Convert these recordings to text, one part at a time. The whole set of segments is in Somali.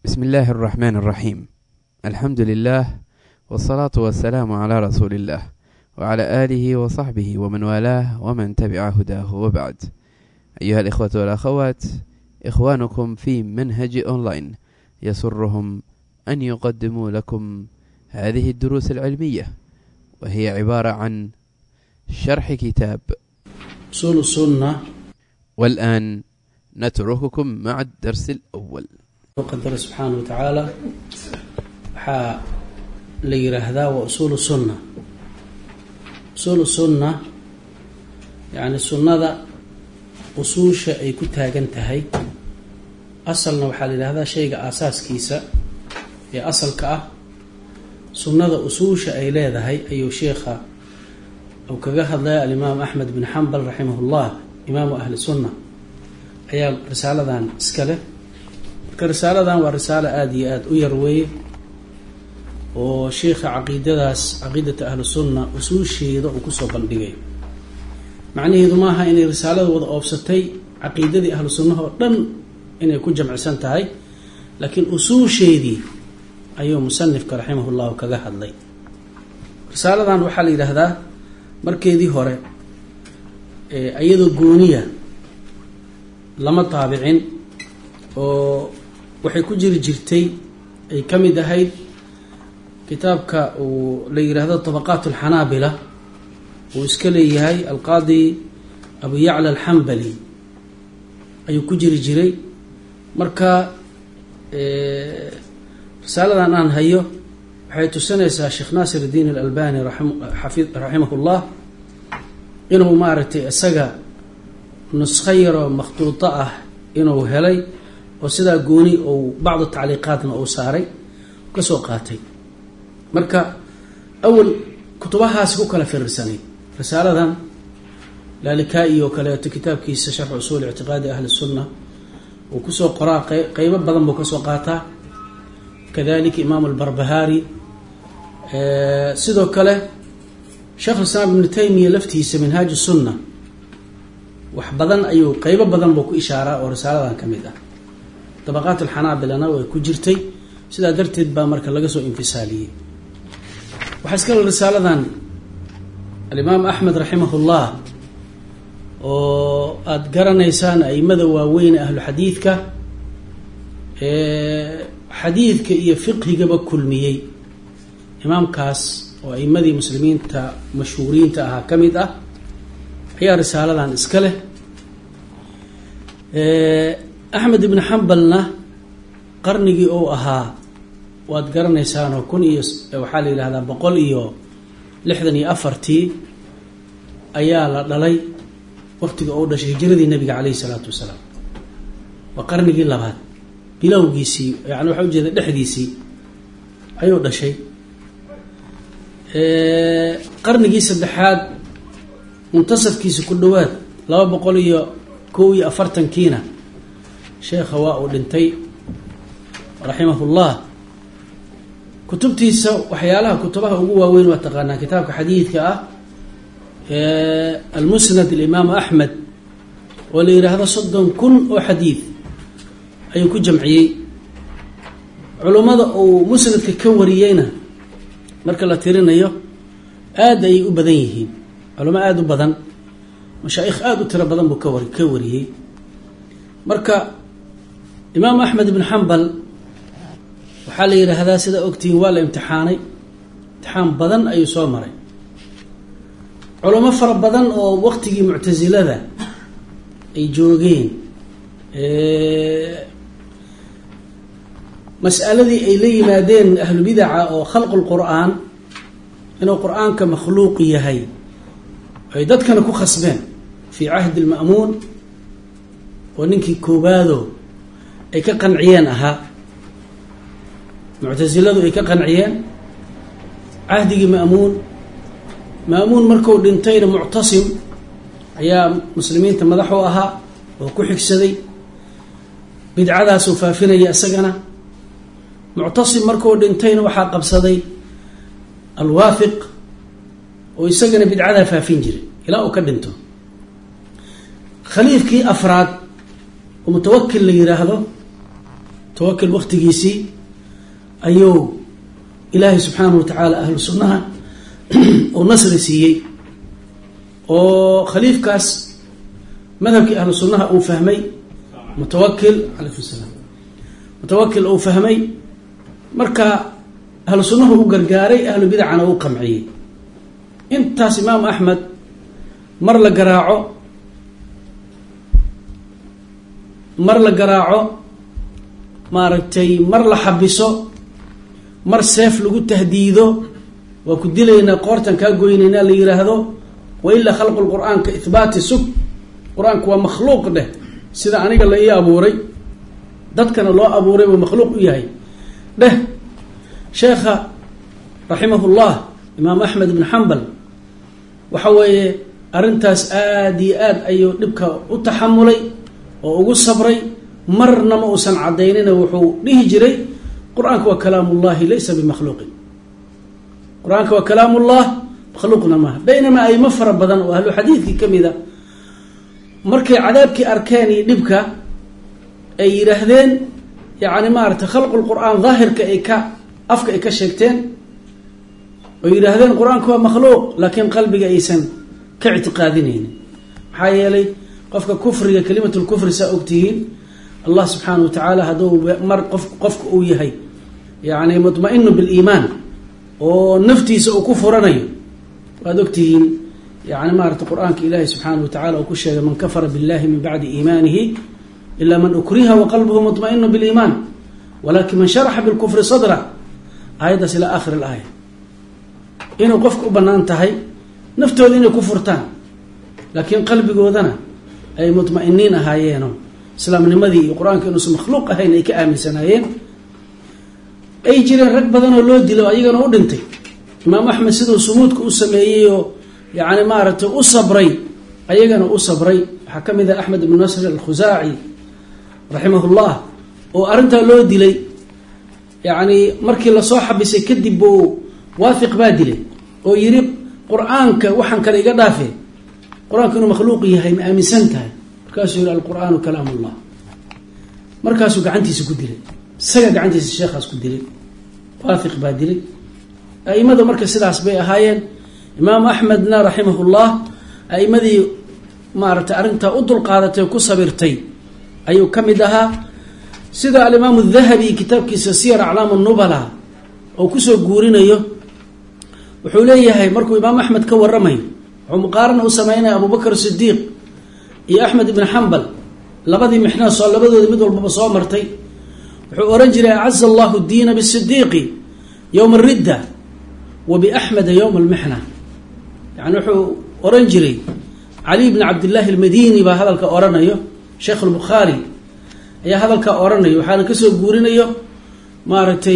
بسم الله الرحمن الرحيم. الحمد لله والصلاة والسلام على رسول الله وعلى آله وصحبه ومن والاه ومن تبع هداه وبعد. أيها الإخوة والأخوات، إخوانكم في منهج أونلاين يسرهم أن يقدموا لكم هذه الدروس العلمية، وهي عبارة عن شرح كتاب أصول السنة. والآن نترككم مع الدرس الأول. وقدر سبحانه وتعالى waxaa la yiraahdaa waa usul sunna. Usul sunna yani sunnada usuusha ay ku taagan tahay. Asalna waxaa la yiraahdaa shayga asaaskiisa ee asalka ah. Sunnada usuusha ay leedahay ayuu sheekha oo kaga hadlay al-Imam Ahmad bin Hanbal rahimahullah, imam ahli sunna, ayaa risaaladan iska leh. risaaladan waa risaalo aada iyo aada u yar weeye oo sheekha caqiidata ahlu sunna usuusheeda uu kusoo bandhigay. macnaheedu maaha inay risaalada wada oobsatay caqiidadii ahlu sunnaha oo dhan inay ku jamcisan tahay, laakiin usuusheedii ayuu musanifka raximahullahu kaga hadlay. risaaladan waxaa la yidhaahdaa markeedii hore iyadoo gooniya lama taabicin oo waxay ku jirtay ay ka mid ahayd kitaabka uu la yiraahdo tabaqaat al-Hanabila uu iska leeyahay al-Qadi Abu Ya'la al-Hanbali ayuu ku jiray. marka risaaladan aan hayo waxay tusinaysaa Sheekh Nasiruddin al-Albani rahimahullah inuu maaragtay isaga nuskhayro makhtuuta ah inuu helay oo sidaa gooni oo bacdo tacliiqaadna uu saaray ka soo qaatay. marka awal kutubahaas ku kala fiirsanay risaaladan Lalikai oo kale kitaabkiisa sharh usul i'tiqaadi ahli sunna oo ku soo qoraa qaybo badan buu ka soo qaataa. kadalika Imam al-Barbahari sidoo kale Sheekh Islam Ibn Taymiyyah laftiisa minhaj as-sunna wax badan ayuu qaybo badan buu ku ishaaraa oo risaaladan kamid ah. tabaqaat al-Hanabilana way ku jirtay, sidaa darteed baa marka laga soo infisaaliyay. waxa iska risaaladan al-Imam Ahmad rahimahullah oo aad garanaysaan aimada waaweyn ahlu xadiidka xadiidka iyo fiqhigaba kulmiyey. imaamkaas oo aimadii muslimiinta mashhuuriinta ahaa kamid ah ayaa risaaladan iska leh. Ahmed ibn Hanbalna qarnigii uu ahaa waad garanaysaan oo waxaa la yiraahdaa 164 ayaa la dhalay waqtiga uu dhashay hijradii nabiga calayhi salaatu wasalaam. waa qarnigii labaad bilowgiisii, yani waxa ujeeda dhexdiisii ayuu dhashay. qarnigii saddexaad muntasafkiisa ku dhawaad 241kiina sheekha waa uu dhintay raximahullah. kutubtiisa waxyaalaha kutubaha ugu waaweyn waa taqaanaa kitaabka xadiidka ah al-Musnad al-Imam Ahmad oo la yiraahdo 30,000 oo xadiid ayuu ku jamciyey. culimada uu musnadka ka wariyeyna marka la tirinayo aad ay u badan yihiin, culimo aad u badan, mashaayikh aad u tiro badan buu ka wariyey. marka Imam Ahmed ibn Hanbal waxaa la yiraahdaa sida ogtiin waa la imtixaanay, imtixaan badan ayuu soo maray. culimo fara badan oo waqtigii mu'tazilada ay joogeen mas'aladii ay la yimaadeen ahlu bid'a oo khalqul qur'aan inuu qur'aanka makhluuq yahay ay dadkana ku khasbeen fi ahd al-ma'mun oo ninkii koobaado ay ka qanciyeen ahaa. mu'taziladu ay ka qanciyeen ahdigii ma'mun markuu dhintayna mu'tasim ayaa muslimiinta madax u ahaa oo ku xigsaday bidcadaas oo faafinaya isagana. mu'tasim markuu dhintayna waxaa qabsaday al-Waafiq oo isagana bidcada faafin jiray ilaa uu ka dhinto. khaliifkii afraad oo mutawakkil la yiraahdo tawakal waqtigiisii ayuu ilaahay subxaanahu wa tacaala ahlu sunnaha uu nasri siiyey oo khaliifkaas madhabkii ahlu sunnaha uu fahmay mutawakil calaykum salaam mutawakil uu fahmay marka ahlu sunnahu u gargaaray ahlu bidacana uu qamciyey intaas imaam axmed mar la garaaco maaragtay mar la xabiso mar seef lagu tahdiido waa ku dilaynaa qoortan kaa goynaynaa la yiraahdo wa ilaa khalqu lqur'aan ka ihbaati sug qur-aanku waa makhluuq dheh sida aniga la ii abuuray dadkana loo abuuray buu makhluuq u yahay dheh sheekha raximahullah imaam axmed ibn xambal waxa weeye arrintaas aada iyo aad ayuu dhibka u taxamulay oo ugu sabray marna ma uusan cadaynina wuxuu dhihi jiray qur-aanka waa kalaamullahi laysa bimakhluuqin qur-aanka waa kalaamullah makhluuqna maaha baynamaa aymo fara badan oo ahlu xadiidkii ka mid a markay cadaabkii arkeen iyo dhibka ay yidhaahdeen yacni maaragtay khalqu lqur'aan daahirka ay ka afka ay ka sheegteen oo yidhaahdeen qur-aanka waa makhluuq laakiin qalbiga aysan ka ictiqaadinaynin maxaa yeelay qofka kufriga kalimatulkufri saa ogtihiin allah subxaanahu wa tacaala hadduu mar qofka uu yahay yacni mutma-inu biliimaan oo naftiisa uu ku furanayo waad ogtihiin yani maarata qur-aanka ilaahi subxaanahu wa tacala uu ku sheegay man kafara billahi min bacdi iimaanihi ila man ukriha waqalbuhu mutma-inu biliimaan walakin man sharaxa bilkufri sadra aayaddaas ilaa aakhir alaaya inuu qofka u banaan tahay naftooda inay ku furtaan laakiin qalbigoodana ay mutma-iniin ahaayeeno islaamnimadii iyo qur-aanka inuusan makhluuq ahayn ay ka aaminsanaayeen ay jireen rag badanoo loo dilo ayagana u dhintay imaam axmed siduu sumuudka u sameeyey oo yani maaragtay u sabray ayagana u sabray waxaa ka mid ah axmed ibnu nasr alkhusaaci raximahullah oo arrintaa loo dilay yani markii lasoo xabisay kadib buu waafiq baa dilay oo yiri qur-aanka waxaan kale iga dhaafe qur-aanka inuu makhluuq yahay ma aaminsan tahay markaasuu yihi alqur'aanu kalaam ullah markaasuu gacantiisa ku dilay isaga gacantiisa sheekhaas ku dilay waafiq baa dilay aimada marka sidaas bay ahaayeen imaam axmedna raximahullah aimadii maaragtay arrintaa u dulqaadatay ku sabirtay ayuu ka mid ahaa sida alimaamu dahabi kitaabkiisa siyar aclaam nubala oo kusoo guurinayo wuxuu leeyahay markuu imaam axmed ka waramayo wuxuu muqaarana u sameynaya abubakr sidiiq iyo axmed ibn xambal labadii mixna soo labadooda mid walbaba soo martay wuxuu oran jiray acaza allahu diina bisidiiqi yowma aridda wa biaxmeda yowma almixna yani wuxuu oran jiray cali bn cabdillaahi almadini baa hadalka oranayo sheekh albukhaari ayaa hadalkaa oranayo waxaana kasoo guurinayo maaragtay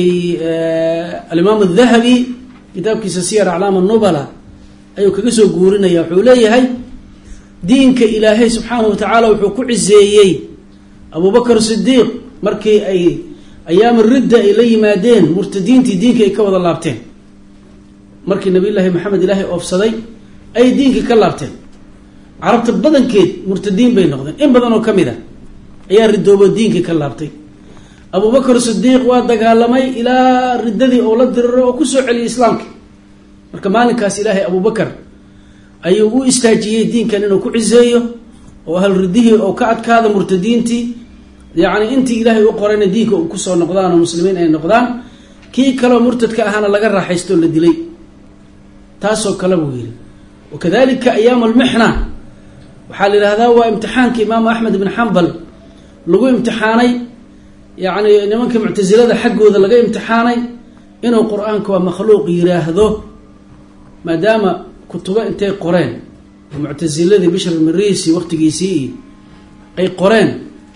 alimaam adahabi kitaabkiisa siyar aclaam nubala ayuu kaga soo guurinaya wuxuu leeyahay diinka ilaahay subxaanahu watacaala wuxuu ku ciseeyey abubakr sidiiq markii ay ayaam ridda ay la yimaadeen murtadiintii diinka ay ka wada laabteen markii nabiy llaahi maxamed ilaahay oofsaday ay diinkii ka laabteen carabta badankeed murtadiin bay noqdeen in badan oo ka mid a ayaa ridoobo diinkii ka laabtay abubakr sidiiq waa dagaalamay ilaa riddadii oo la diriro oo kusoo celiyay islaamka marka maalinkaas ilaahay abubakar ayuu u istaajiyey diinkan inuu ku ciseeyo oo ahal riddihii oo ka adkaada murtadiintii yacni intii ilaahay u qorayna diinka uu kusoo noqdaan oo muslimiin ay noqdaan kii kaleo murtadka ahaana laga raaxaysto la dilay taasoo kale buu yihi wakadalika ayaam almixna waxaa la yidhahdaa waa imtixaankii imaamu axmed ibn xambal lagu imtixaanay yacni nimanka muctasilada xaggooda laga imtixaanay inuu qur-aanka waa makhluuq yiraahdo maadaama kutubo intay qoreen muctasiladii bishr almarisi waqtigiisii ay qoreen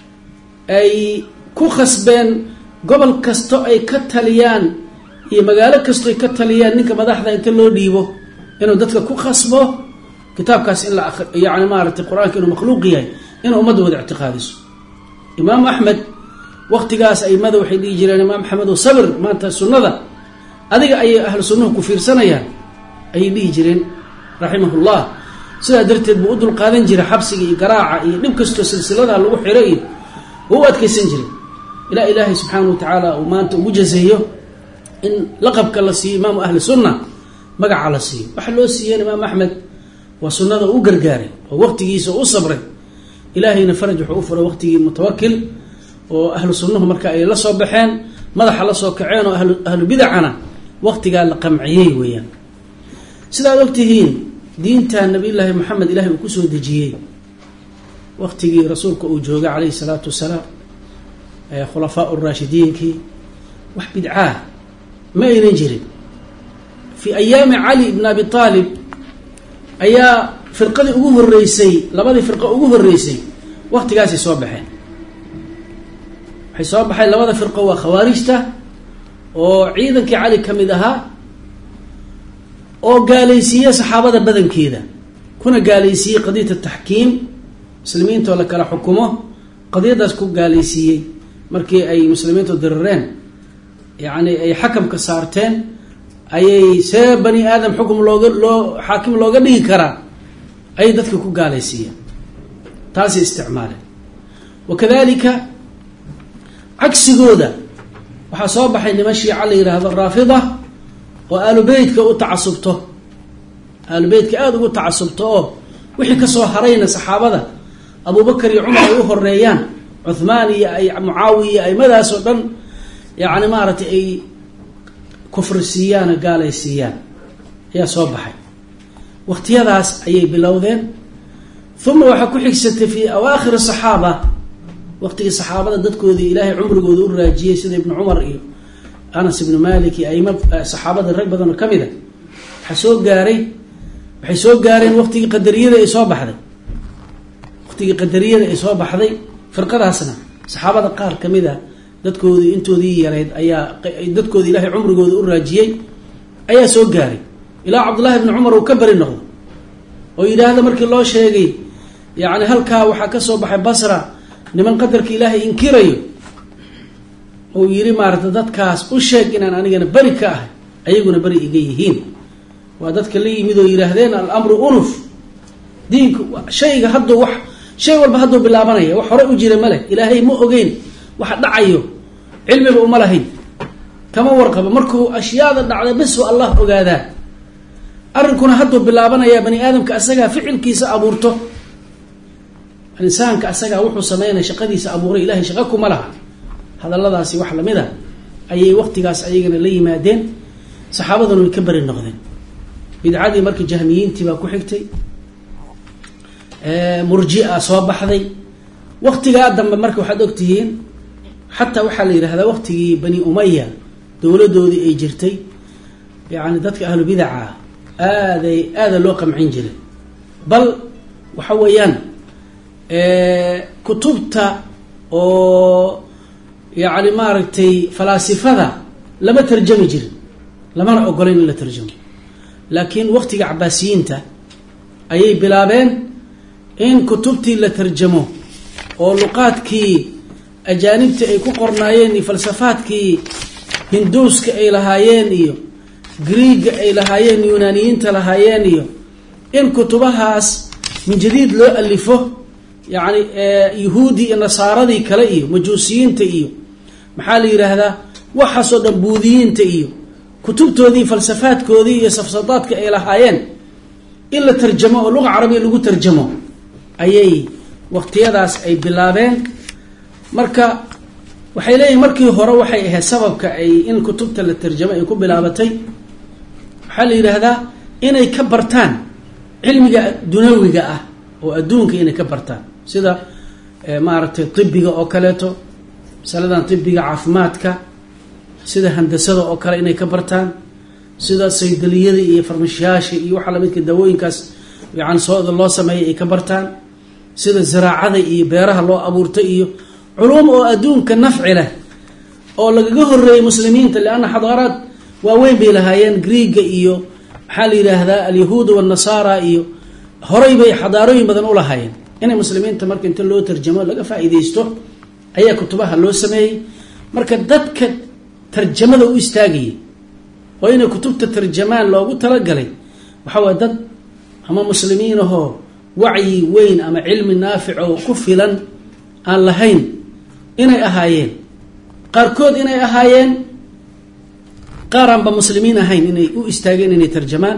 ay ku khasbeen gobol kasto ay ka taliyaan iyo magaalo kasto ay ka taliyaan ninka madaxda inta loo dhiibo inuu dadka ku khasbo kitaabkaas in la yani maaragtay qur-aanka inuu makhluuq yahay inuu ummadda wada ictiqaadiso imaam axmed waqtigaas aimada waxay dhihi jireen imaam axmed oo sabir maanta sunnada adiga ayay ahlu sunnuhu ku fiirsanayaan ayay dhihi jireen raximahullah sidaa darteed buu u dulqaadan jiray xabsiga iyo garaaca iyo dhib kastoo silsilada lagu xiray iyo u adkaysan jiray ilaa ilaahay subxaanahu watacaala uu maanta ugu jazeeyo in laqabka la siiyo imaamu ahli sunna magaca la siiyo waxa loo siiyeen imaam axmed waa sunnada u gargaaray oo waqtigiisa u sabray ilaahayna faraj wuxuu u furay waqtigii mutawakil oo ahlu sunnuhu marka ay la soo baxeen madaxa la soo kaceen oo ahlu bidacana waqtigaa la qamciyey weeyaan sidaad ogtihiin diinta nabiyullaahi moxamed ilaahay uu kusoo dejiyey waqtigii rasuulka uu joogay calayhi salaatu wasalaam khulafaa uraashidiinkii wax bidcaa ma aynan jirin fii ayaami cali ibn abi aalib ayaa firqadii ugu horeysay labadii firqo ugu horeysay waqtigaasay soo baxeen waxay soo baxeen labada firqo waa khawaarijta oo ciidankii cali ka mid ahaa oo gaalaysiiyey saxaabada badankeeda kuna gaalaysiiyey qadiyat ataxkiim muslimiinta oo la kala xukumo qadiyadaas ku gaalaysiiyey markii ay muslimiintu dirireen yacni ay xakamka saarteen ayay see bani aadam xukum xaakim looga dhigi karaa ayay dadka ku gaalaysiiyeen taasay isticmaaleen wakadalika cagsigooda waxaa soo baxay niman shiica la yidhaahdo raafida oo aalubeytka u tacasubto aalubeytka aada ugu tacasubto oo wixii kasoo harayna saxaabada abubakar iyo cumar ay u horeeyaan cuthmaan iyo ay mucaawiya aimadaas oo dhan yacni maaragtay ay kufrisiiyaan oo gaalaysiiyaan ayaa soo baxay waqtiyadaas ayay bilowdeen uma waxaa ku xigsatay fii awaakhir saxaaba waqtigii saxaabada dadkoodii ilaahay cumrigooda u raajiyey sida ibnu cumar iyo anas ibnu malik iyo aima saxaabada rag badan oo kamid a waxay soo gaareen waqtigii qadariyada ay soo baxday waqtigii qadariyada ay soo baxday firqadaasna saxaabada qaar kamid a dadkoodii intoodii yareyd ayaa dadkoodii ilaahay cumrigooda u raajiyey ayaa soo gaaray ilaa cabdullahi ibni cumar uu ka beri noqdo oo yidhaahda markii loo sheegay yacni halkaa waxaa ka soo baxay basra niman qadarka ilaahay inkirayo uu yidhi maaragtay dadkaas u sheeg inaan anigana beri ka ahay ayaguna beri iga yihiin waa dadka la yimid oo yidhaahdeen alamru unuf diinku shayga hadduu wax shay walba hadduu bilaabanaya wax hore u jira ma leh ilaahay ma ogeyn waxa dhacayo cilmiba uma lahayn kama warqabo markuu ashyaada dhacda bes oo allah ogaadaa arrinkuna hadduu bilaabanaya bani aadamka asagaa ficilkiisa abuurto insaanka asagaa wuxuu sameynaya shaqadiisa abuuray ilahay shaqa kuma laha hadalladaasi wax lamid a ayay waqtigaas ayagana la yimaadeen saxaabaduna way ka beri noqdeen bidcadii marka jahmiyiintii baa ku xigtay murjia soo baxday waqtigaa dambe marka waxaad ogtihiin xataa waxaa la yidhahdaa waqtigii bani umaya dowladoodii ay jirtay yani dadka ahlu bidaca aada loo qamcin jiray bal waxa weeyaan kutubta oo yani maaragtay falaasifada lama tarjami jirin lamana ogolayn in la tarjamo laakiin waqtiga cabaasiyiinta ayay bilaabeen in kutubtii la tarjamo oo luqaadkii ajaanibta ay ku qornaayeen iyo falsafaadkii hinduuska ay lahaayeen iyo griiga ay lahaayeen yunaaniyiinta lahaayeen iyo in kutubahaas min jadiid loo alifo yani yuhuudi iyo nasaaradii kale iyo majuusiyiinta iyo maxaa la yidhaahdaa waxaasoo dhan buudiyiinta iyo kutubtoodii falsafaadkoodii iyo safsadaadka ay lahaayeen in la tarjamo oo luqa carabiya lagu tarjamo ayay waqtiyadaas ay bilaabeen marka waxay leeyihin markii hore waxay ahayd sababka ay in kutubta la tarjamo ay ku bilaabatay waxaa la yidhaahdaa inay ka bartaan cilmiga dunawiga ah oo adduunka inay ka bartaan sida maaragtay tibiga oo kaleeto masaladan tibiga caafimaadka sida handasada oo kale inay ka bartaan sida saydaliyada iyo farmashiyaasha iyo waxa lamidka dawooyinkaas yani sooda loo sameeyay ay ka bartaan sida ziraacada iyo beeraha loo abuurtay iyo culuum oo adduunka nafci leh oo lagaga horeeyay muslimiinta lianna xadaaraad waaweyn bay lahaayeen griiga iyo maxaa la yidhaahdaa alyahuud wanasaara iyo horay bay xadaarooyin badan u lahaayeen inay muslimiinta marka inta loo tarjamo laga faa'iidaysto ayaa kutubaha loo sameeyey marka dadka tarjamada u istaagayay oo inay kutubta tarjamaan loogu talagalay waxaa waay dad ama muslimiin ahoo wacyi weyn ama cilmi naafic oo ku filan aan lahayn inay ahaayeen qaarkood inay ahaayeen qaaraanba muslimiin ahayn inay u istaageen inay tarjamaan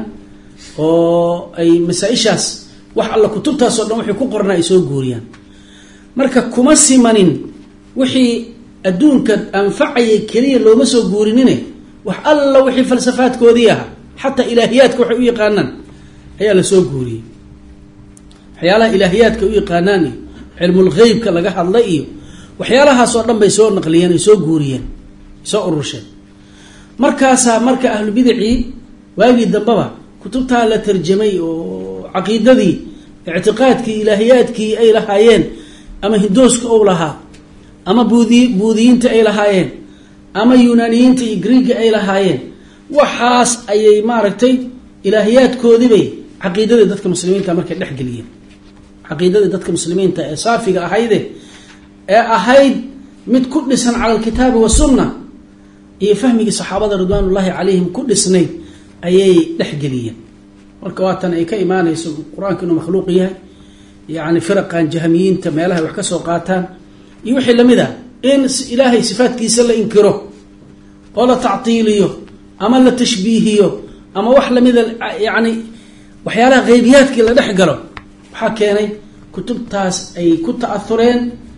oo ay masaa-ishaas wax alla kutubtaasoo dhan waxay ku qornaa ay soo guuriyaan. marka kuma simanin wixii adduunka anfacayay keliya looma soo guurinine wax alla wixii falsafaadkoodii ahaa xataa ilaahiyaadka waxay u yaqaanaan ayaa la soo guuriyey. waxyaalaha ilaahiyaadka u yaqaanaan iyo cilmul gheybka laga hadla iyo waxyaalahaas oo dhan bay soo naqliyeen ay soo guuriyeen soo urusheen. markaasaa marka ahlu bidicii waagii dambaba kutubtaa la tarjamay oo caqiidadii ictiqaadkii ilaahiyaadkii ay lahaayeen ama hindooska ou lahaa ama buudiyiinta ay lahaayeen ama yunaaniyiinta iyo griiga ay lahaayeen waxaas ayay maaragtay ilaahiyaadkoodibay caqiidadii dadka muslimiinta markay dhexgeliyeen. caqiidadii dadka muslimiinta ee saafiga ahayde ee ahayd mid ku dhisan cala alkitaabi wasunna iyo fahmigii saxaabada ridwaanullaahi calayhim ku dhisnayd ayay dhexgeliyeen. marka waatan ay ka imaanayso qur-aanka inuu makhluuq yahay, yacni firaqan jahmiyiinta meelaha wax ka soo qaataan iyo wixii lamid ah in ilaahay sifaadkiisa la inkiro oo la tactiiliyo ama la tashbiihiyo ama wax lamida, yacni waxyaalaha qeybiyaadkii la dhex galo. waxaa keenay kutubtaas ay ku ta'ahureen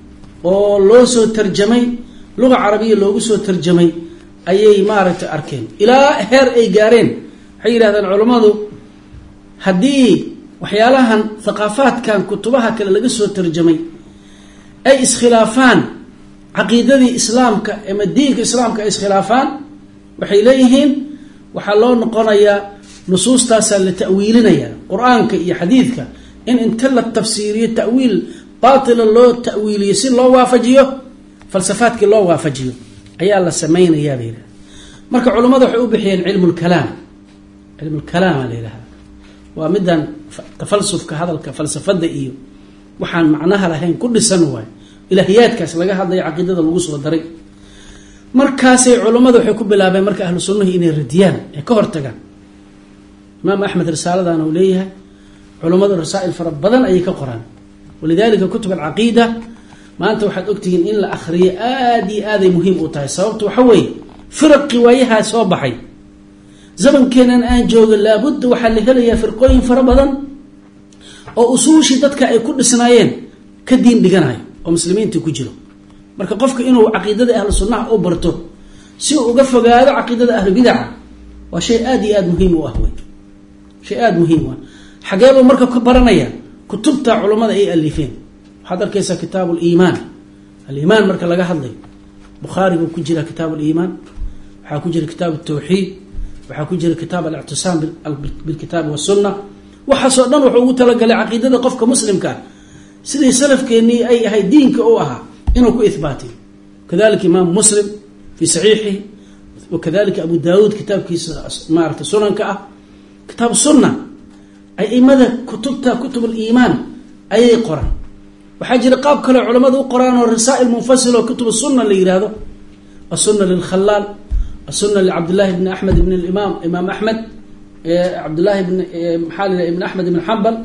oo loo soo tarjamay luga carabiya loogu soo tarjamay ayay maaragtay arkeen ilaa heer ay gaareen. waxay yidhahdeen culammadu haddii waxyaalahan thaqaafaadkan kutubaha kale laga soo tarjamay ay iskhilaafaan caqiidadii islaamka ama diinka islaamka ay iskhilaafaan, waxay leeyihiin waxaa loo noqonayaa nusuustaasaa la ta'wiilinaya qur-aanka iyo xadiidka in inta la tafsiiriyo ta'wiil baatila loo ta'wiiliyo si loo waafajiyo falsafaadkii loo waafajiyo ayaa la samaynayaa bay yidhaha. marka culammada waxay u bixiyeen cilmulkalaam. cilmulkalaama la yidhaha waa midaan tafalsufka hadalka falsafada iyo waxaan macnaha lahayn ku dhisan waayo ilaahiyaadkaas laga hadlaya caqiidada lagu soo daray. markaasay culammada waxay ku bilaabeen marka ahlu sunnahi inay radiyaan ee ka hortagaan. imaam axmed risaaladan uu leeyahay, culammadu rasaa'il fara badan ayay ka qoraan. walidaalika kutub alcaqiida maanta waxaad ogtihiin in la akhriyo aada iyo aaday muhiim u tahay. sababta waxa weeye firaqi waayahaa soo baxay zamankeenan aan jooga laabudda waxaa la helayaa firqooyin fara badan oo usuushii dadka ay ku dhisnaayeen ka diin dhiganayo oo muslimiintii ku jiro. marka qofka inuu caqiidada ahlu sunnaha u barto si uu uga fogaado caqiidada ahlu bidaca waa shay aada iyo aada muhiim u ah wey, shay aada muhiim u ah. xageebuu marka ka baranaya kutubta culammada ay alifeen. waxaad arkaysaa kitaabu liimaan. aliimaan marka laga hadlayo bukhaari buu ku jira kitaabu liimaan, waxaa ku jira kitaabu tawxiid, waxaa ku jira kitaab alictisaam bilkitaabi wasunna. waxaasoo dhan wuxuu ugu talagalay caqiidada qofka muslimka ah sidii salafkeennii ay ahayd diinka u ahaa inuu ku ihbaatiyo. kadalika imaamu muslim fii saxiixihi, wakadalika abu daawuud kitaabkiisa maarata sunanka ah, kitaabu sunna. aimada kutubta kutub aliimaan ayay qoraan. waxaa jira qaab kale culamadu u qoraan oo rasaa'il munfasil oo kutub sunna la yihahdo. asunna lilkhalaal, asunna licabdillahi bni axmed ibn imaam axmed, cabdillahi maxaa la ibn axmed ibn xambal.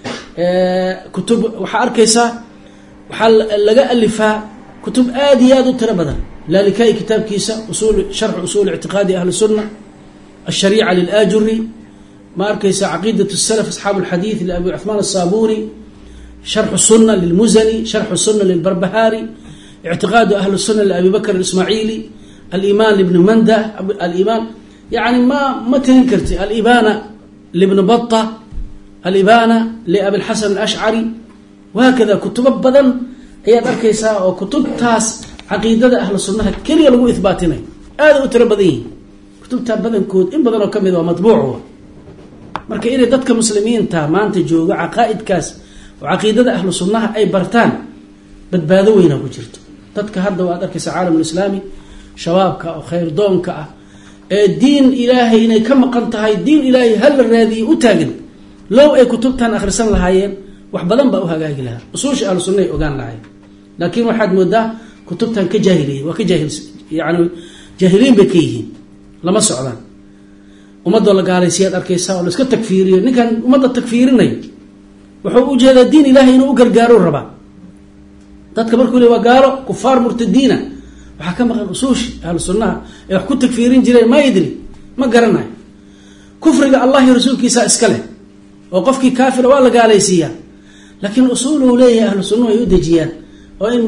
kutub waxaa arkaysaa waxaa laga alifaa kutub aada iyo aada u tiro badan. lalikai kitaabkiisa sharxu usuul ictiqaadi ahli sunna, ashariica lilaajuri, ma arkaysa caqiidat salaf asxaabu alxadiid liabi cuثmaan aلsaabuni, sharxu sunna lilmuzani, sharxu sunna lilbarbahaari, ictiqaadu ahli sunna liabi bakr اismaaciili, alimaan libni manda, alimaan yani ma tirin karti, alibana libni bata, alibana liabilxasan alashcari, wahaakada kutubo badan ayaad arkaysaa oo kutubtaas caqiidada ahlu sunnaha keliya lagu ihbaatinayo aada u tiro badan yihiin. kutubtaa badankood in badan oo ka mid waa matbuuc. marka inay dadka muslimiinta maanta jooga caqaa'idkaas oo caqiidada ahlu sunnaha ay bartaan badbaado weyna ku jirto. dadka hadda waad arkaysa caalamulislaami shabaabka oo khayr doonka ah ee diin ilaahay inay ka maqan tahay, diin ilaahay hala raadiye u taagan, low ay kutubtan akhrisan lahaayeen wax badan baa u hagaagi lahaa, usuusha ahlu sunna ay ogaan lahaayeen. laakiin waxaad moodaa kutubtan ka jaahiliye, waa ka yani jaahiliin bay ka yihiin, lama socdaan. ummadoo la gaalaysiyaad arkaysaa oo la iska tagfiiriyo. ninkan ummadda tagfiirinayo wuxuu ujeedaa diin ilaahay inuu u gargaaro rabaa. dadka markuu le waa gaalo kufaar murtadiina waxaa ka maqan usuushi ahlu sunnaha ee wax ku takfiirin jireen ma yidri ma garanayo kufriga allah iyo rasuulkiisa iska leh oo qofkii kaafira waa la gaalaysiiyaa laakiin usuuluhu leeyahay ahlu sunnuhu ay u dejiyaan oo in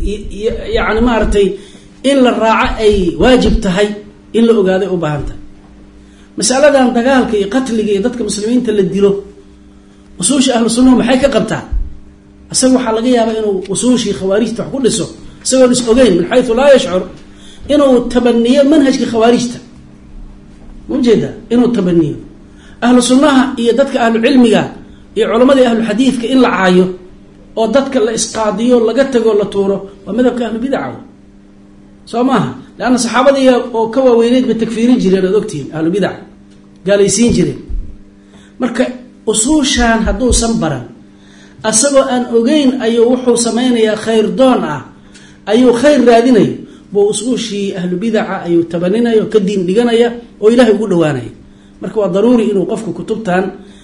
yani maaragtay in la raaco ay waajib tahay in la ogaaday u baahan tahay masaladan dagaalka iyo qatliga iyo dadka muslimiinta la dilo usuushii ahlu sunnuhu maxay ka qabtaan isaga waxaa laga yaabaa inuu usuushii khawaarijta wax ku dhiso isagoo is ogeyn min xaysu laa yashcur inuu tabaniyo manhajka khawaarijta maujeeda inuu tabaniyo ahlu sunnaha iyo dadka ahlu cilmiga iyo culamadii ahlu xadiidka in la caayo oo dadka la isqaadiyo laga tago la tuuro waa madhabka ahlu bidaca soo maaha leanna saxaabadii oo ka waaweyneed bay takfiirin jireen oad ogtihiin ahlu bidaca gaalaysiin jireen marka usuushaan hadduusan baran asagoo aan ogeyn ayuu wuxuu samaynayaa khayr doon ah ayuu khayr raadinayo buu usuushii ahlu bidaca ayuu tabaninaya oo ka diin dhiganaya oo ilaahay ugu dhawaanaya marka waa daruuri inuu qofku kutubtan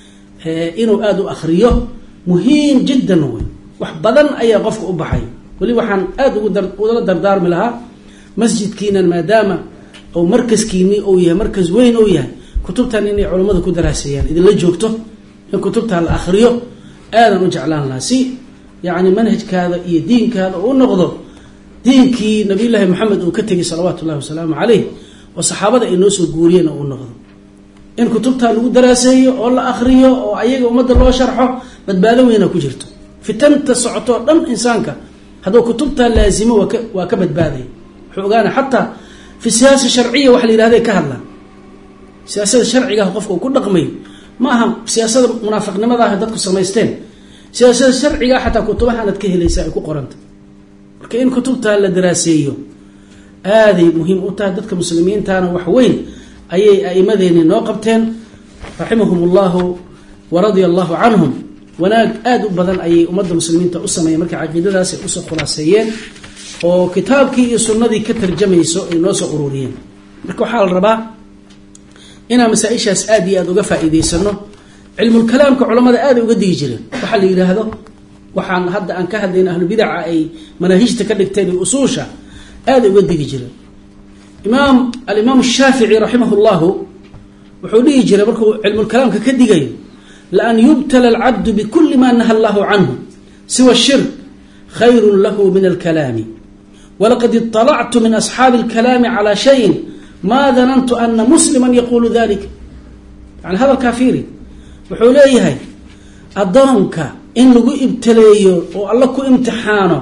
inuu aada u akriyo muhiim jiddan wey wax badan ayaa qofka u baxay weli waxaan aada ugula dardaarmi lahaa masjidkiinan maadaama ou markaskiini ou yahay markas weyn ou yahay kutubtan inay culammada ku daraaseeyaan idinla joogto in kutubtan la akriyo aadan u jeclaan lahaa si yani manhajkaada iyo diinkaada u noqdo diinkii nabiyullaahi maxamed uu ka tegay salawaatu ullahi wasalaamu caleyh oo saxaabada ay noo soo guuriyeen oo u noqdo in kutubtaa lagu daraaseeyo oo la akriyo oo ayaga ummadda loo sharxo badbaado weyna ku jirto fitanta socotoo dhan insaanka hadduu kutubtaa laazimo waa ka badbaadaya wuxuu ogaana xataa fi siyaasa sharciya waxa la yihahda ka hadlaan siyaasada sharcigaah qofka uu ku dhaqmayo ma aha siyaasada munaafiqnimadaah dadku samaysteen siyaasada sharcigaa xataa kutubahaanad ka helaysa ay ku qoranta marka in kutubtaa la daraaseeyo aaday muhiim u tahay dadka muslimiintana wax weyn ayay aimadeeni noo qabteen raximahum ullahu waradia allahu canhum wanaag aada u badan ayay ummadda muslimiinta u sameeyeen markay caqiidadaas ay usoo khulaaseeyeen oo kitaabkii iyo sunnadii ka tarjamayso ay noo soo ururiyeen marka waxaa la rabaa inaan masaa-ishaas aada iyo aada uga faa'iidaysano cilmulkalaamka culamada aaday uga digi jireen waxaa la yidhaahdo waxaan hadda aan ka hadlayna ahlu bidaca ay manaahijta ka dhigteen iyo usuusha aaday uga digi jireen alimaam shaafici raximah llahu wuxuu dhihi jiray markuu cilmulkalaamka ka digayo laan yubtala alcabdu bikuli ma naha allahu canhu siwa shirk khayru lahu min alkalaami walaqad iطalactu min asxaabi اlkalaami calى shayin ma danantu ana muslima yaqulu dalik yani hadalkaa fiiri wuxuu leeyahay addoonka in lagu ibtaleeyo oo alla ku imtixaano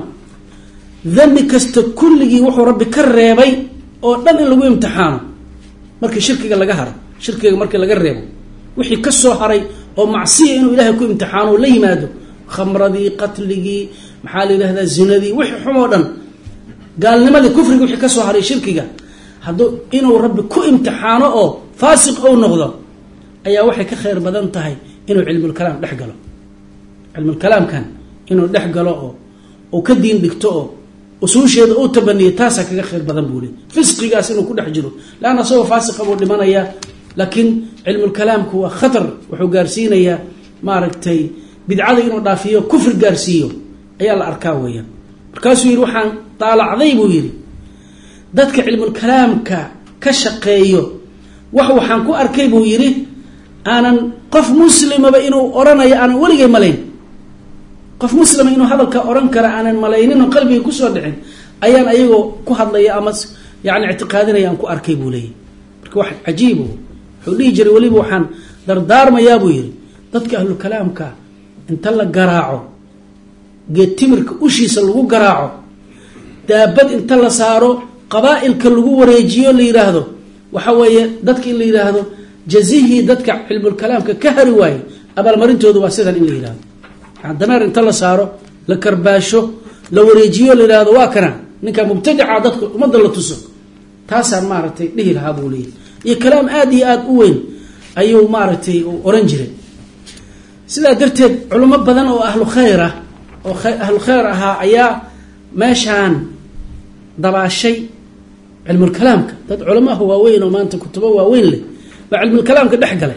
dambi kasta kulligii wuxuu rabbi ka reebay oo dhan in lagu imtixaano markii shirkiga laga haro shirkiga markii laga reebo wixii ka soo haray oo macsiya inuu ilaahay ku imtixaano la yimaado khamradii qatligii maxaa la yidhahdaa zinadii wixii xumoo dhan gaalnimadii kufriga wixii ka soo haray shirkiga hadduu inuu rabbi ku imtixaano oo faasiq ou noqdo ayaa waxay ka khayr badan tahay inuu cilmulkalaam dhex galo cilmulkalaamkan inuu dhex galo oo ka diin dhigto oo usuusheeda uu tabaniyo taasaa kaga khayr badan buu le fisqigaas inuu ku dhex jiro leanna asagoo faasiqa buu dhimanayaa laakiin cilmulkalaamku waa khatar wuxuu gaarsiinayaa maaragtay bidcada inuu dhaafiyo kufri gaarsiiyo ayaa la arkaa weeyaan markaasuu yidhi waxaan daalacday buu yidhi dadka cilmulkalaamka ka shaqeeyo waxaan ku arkay buu yidhi aanan qof muslimaba inuu oranayo aanan weligay malayn qof muslima inuu hadalka oran kara aanan malaynin oo qalbiga kusoo dhicin ayaan ayagoo ku hadlaya ama yani ictiqaadinaya aan ku arkay buu leeyahy marka wax cajiibo wuxuu dhihi jiray weliba waxaan dardaarmayaa buu yidhi dadka ahlukalaamka inta la garaaco geed timirka ushiisa lagu garaaco daabad inta la saaro qabaa'ilka lagu wareejiyo la yidhaahdo waxa weeye dadka in la yidhaahdo jazihii dadka cilmulkalaamka ka hari waaye abaalmarintoodu waa sidan in la yidhahdo dameer inta la saaro la karbaasho la wareejiyo la yidhahdo waa kana ninka mubtadica dadka ummadda la tuso taasaan maaragtay dhihi lahaa buu leeyahy iyo kalaam aada iyo aada u weyn ayuu maaragtay oran jiray sidaa darteed culimo badan oo ahlu khayr ah oo ahlu khayr ahaa ayaa meeshaan dabaashay cilmulkalaamka dad culamaha waaweyn oo maanta kutubo waaweyn leh baa cilmulkalaamka dhex galay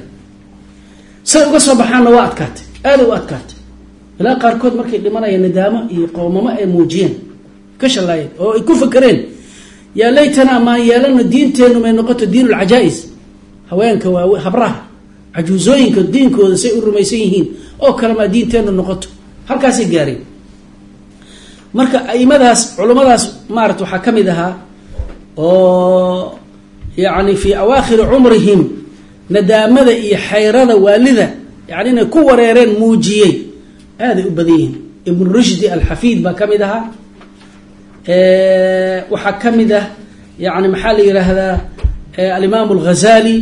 say uga soo baxaanna waa adkaatay aaday u adkaatay ilaa qaarkood markay dhimanayeen nidaamo iyo qowmamo ay muujiyeen ka shalaayeen oo ay ku fakereen yaa laytana maan yeelano diinteennu may noqoto diin ulcajaa'is haweenka waa habraha cajuusooyinka diinkooda say u rumaysan yihiin oo kale maa diinteennu noqoto halkaasay gaareen marka aimadaas culummadaas maarata waxaa ka mid ahaa oo yacni fii awaakhiri cumrihim nadaamada iyo xayrada waalida yani inay ku wareereen muujiyey aaday u badan yihiin ibnu rushdi alxafiid baa ka mid ahaa waxaa ka mid ah yani maxaa la yidhaahdaa alimaam alghazali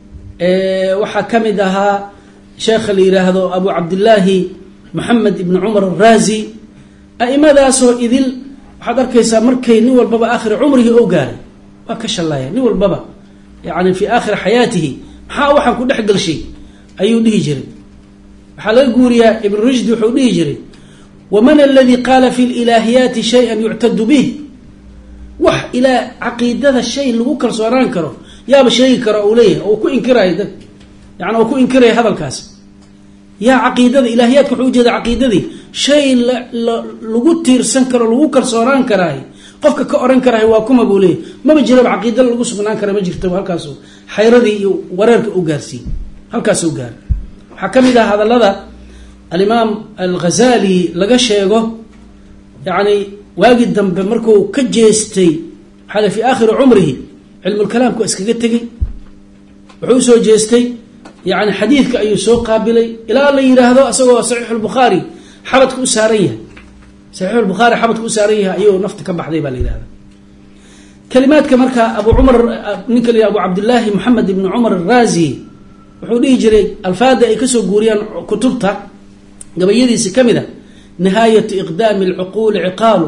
waxaa ka mid ahaa sheekha la yidhaahdo abu cabdillaahi moxamed ibni cumar alraazi aimadaasoo idil waxaad arkaysaa markay nin walbaba aakhiri cumrigii oo gaaray waa ka shallaaya nin walbaba yani fii aakhiri xayaatihi maxaa waxaan ku dhex gelshay ayuu dhihi jiray waxaa laga guuriyaa ibn rushdi wuxuu dhihi jiray waman aladii qaala fi lilaahiyaati shay-an yuctadu bih wax ilaa caqiidada shay lagu kalsoonaan karo yaaba sheegi karo uu leeyahay oo ku inkirayo dad yani oo ku inkiraya hadalkaas yaa caqiidada ilaahiyaadka wuxuu ujeeda caqiidadii shay lagu tiirsan karo lagu kalsoonaan karaay qofka ka oran karahay waa kuma buu leeyahy maba jiraba caqiida lagu sugnaan kara ma jirto halkaasu xayradii iyo wareerka u gaarsiiyey halkaas u gaar waxaa ka mid ah hadallada alimaam alghazali laga sheego yani waagii dambe markuu ka jeestay xale fii aakhiri cumrihi cilmulkalaamku waa iskaga tegey wuxuu usoo jeestay yani xadiidka ayuu soo qaabilay ilaa la yidhaahdo isagoo saxiixu lbukhaari xabadka u saaran yahay saxiixu lbukhaari xabadka u saaran yahay ayuu nafta ka baxday baa la yidhahda kalimaadka marka abu cumar ninka la abu cabdillaahi moxamed ibni cumar alraazi wuxuu dhihi jiray alfaada ay kasoo guuriyaan kutubta gabayadiisi ka mid a nihaayatu iqdaami alcuquuli ciqaalu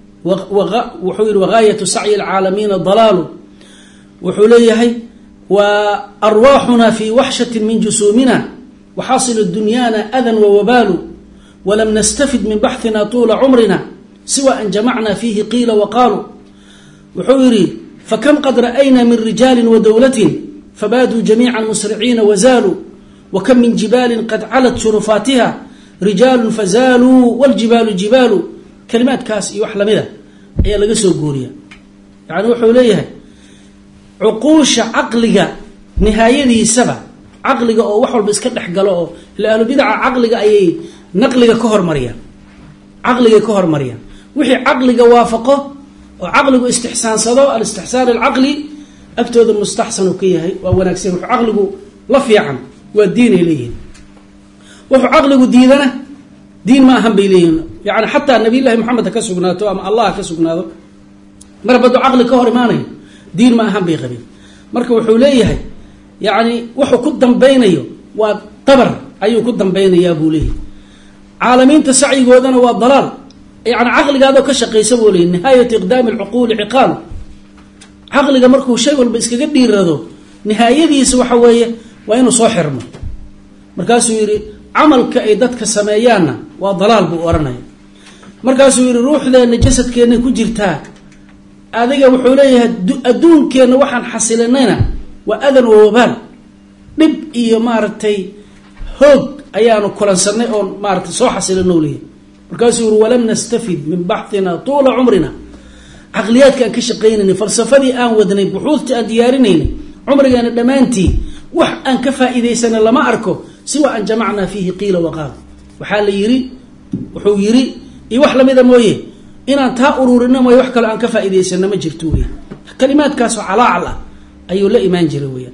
wuxuu yihi wagaayatu sacyi alcaalamiina dalaalu wuxuu leeyahay wa arwaaxuna fi waxshati min jusuumina waxaasilu dunyaana adan wawabaalu walam nastafid min baxina tuula cumrina siwa an jamacna fiihi qiila waqaalu wuxuu yihi fakam qad ra'ayna min rijaali wadowlatin fabaaduu jamiica musriciina wazaaluu wakam min jibaalin qad calat shurufaatiha rijaalun fazaaluu waljibaalu jibaalu kalimaadkaas iyo wax lamida ayaa laga soo guuriya yani wuxuu leeyahay cuquusha caqliga nihaayadiisaba caqliga oo wax walba iska dhex galo oo ila ahlubidaca caqliga ayay naqliga ka hormariyaan caqligay ka hormariyaan wixii caqliga waafaqo oo caqligu istixsaansado alistixsaan alcaqli agtooda mustaxsan uu ka yahay waa wanaagsan wuxuu caqligu la fiican waa diinay leeyihin wuxuu caqligu diidana diin ma ahan bay leeyihin yani xataa nabiy llahi moxamed ha ka sugnaato ama allah ha ka sugnaado mar badu caqli ka hor imaanayo diin ma ahan bay qabeen marka wuxuu leeyahay yani wuxuu ku dambaynayo waa dabar ayuu ku dambaynayaa buu leeyahay caalamiinta sacyigoodana waa dalaal yani caqligaadoo ka shaqaysa buu leeyahy nihaayatu iqdaami alcuquuli ciqaal caqliga markuu shay walba iskaga dhiirado nihaayadiisa waxa weeye waa inuu soo xirmo markaasuu yihi camalka ay dadka sameeyaanna waa dalaal buu oranaya markaasuu yihi ruuxdeenna jasadkeenna ku jirtaa adiga wuxuu leeyahay adduunkeenna waxaan xasilinayna waa adan wa wabaal dhib iyo maaragtay hoog ayaanu kulansanay oon maaratay soo xasilino leeyahay markaasuu yihi walam nastafid min baxina tuula cumrina caqliyaadka aan ka shaqaynaynay falsafadii aan wadnay buxuudtii aan diyaarinaynay cumrigeena dhammaantii wax aan ka faa'iidaysana lama arko siwa an jamacnaa fiihi qiila waqaal waxaa la yidhi wuxuu yidhi iyo wax lamida mooye inaan taa ururino mooye wax kaloo aan ka faa'iidaysana ma jirto weya kalimaadkaasoo calaacal ah ayuu la imaan jiray weyaan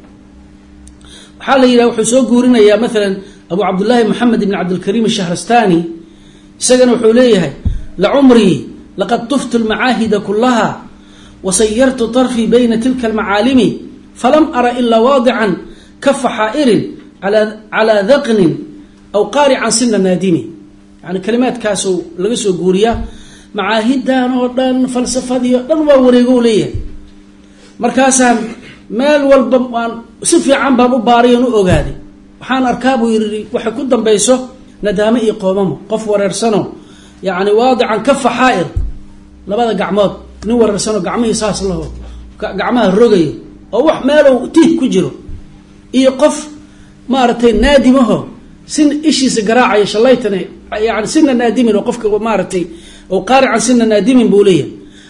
waxaa la yidhaha wuxuu soo guurinayaa maalan abu cabdullaahi moxamed ibn cabdilkariim ashahrastani isagana wuxuu leeyahay lacumrii laqad tuftu lmacaahida kulaha wasayartu طarfii bayna tilka almacaalimi falam ara ilaa waadican kafa xaa'irin calaa daqnin aw qaarican sina naadimi yani kalimaadkaasuu laga soo guuriyaa macaahidan oo dhan falsafadii oo dhan waa wareego leeyahay markaasaan meel walba waan si fiican baan u baaray oon u ogaaday waxaan arkaa buu yidhi waxay ku dambayso nadaamo iyo qoomamo qof wareersano yani waadican kafa xaa'ir labada gacmood nin wareersano gacmihii saas laho gacmaha rogayo oo wax meelow tiih ku jiro iyo qof maaragtay naadimaho sin ishiisa garaacayo shalaytana yani sina naadimin oo qofka maaragtay oo qaarican sina naadimin buu leeyahay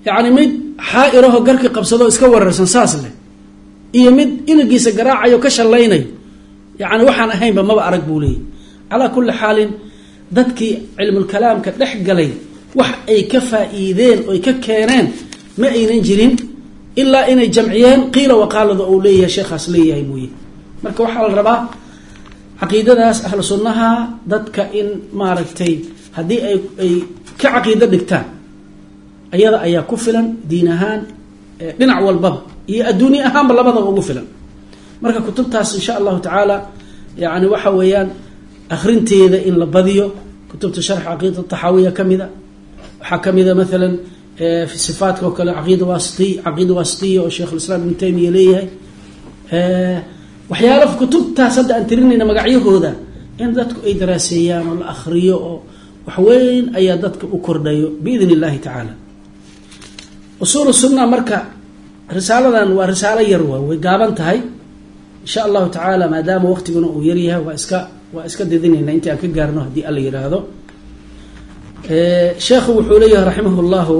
yacni mid xaa-iraho garka qabsado iska wararsan saas leh iyo mid iligiisa garaacayo ka shallaynayo yacni waxaan ahaynba maba arag buu leeyahy calaa kulli xaalin dadkii cilmulkalaamka dhex galay wax ay ka faa'iideen oy ka keeneen ma aynan jirin ilaa inay jamciyeen qiila waqaalada uu leeyahay sheekhaas leeyahay mooye marka waxaa la rabaa caqiidadaas ahlu sunnaha dadka in maaragtay haddii ay ka caqiido dhigtaan ayada ayaa ku filan diin ahaan dhinac walbaba iyo adduunye ahaanba labadaba ugu filan marka kutubtaas insha allahu tacaala yani waxa weeyaan akrinteeda in la badiyo kutubta sharx caqiida taxaawiya kamida waxaa kamida maalan fi sifaatka oo kale caqiida wasitiya oo sheekh ulislaam ibnu taymiya leeyahay waxyaala kutubtaas hadda aan tirinayna magacyahooda in dadku ay daraaseeyaan oo la akriyo oo waxweyn ayaa dadka u kordhayo biidn illahi tacaala usuul sunna marka risaaladan waa risaalo yar way gaaban tahay insha allahu tacaala maadaama waqtiguna uu yaryahay waa iska didinayna intii aan ka gaarno haddii alla yidhaahdo sheekhu wuxuu leeyahay raximah llahu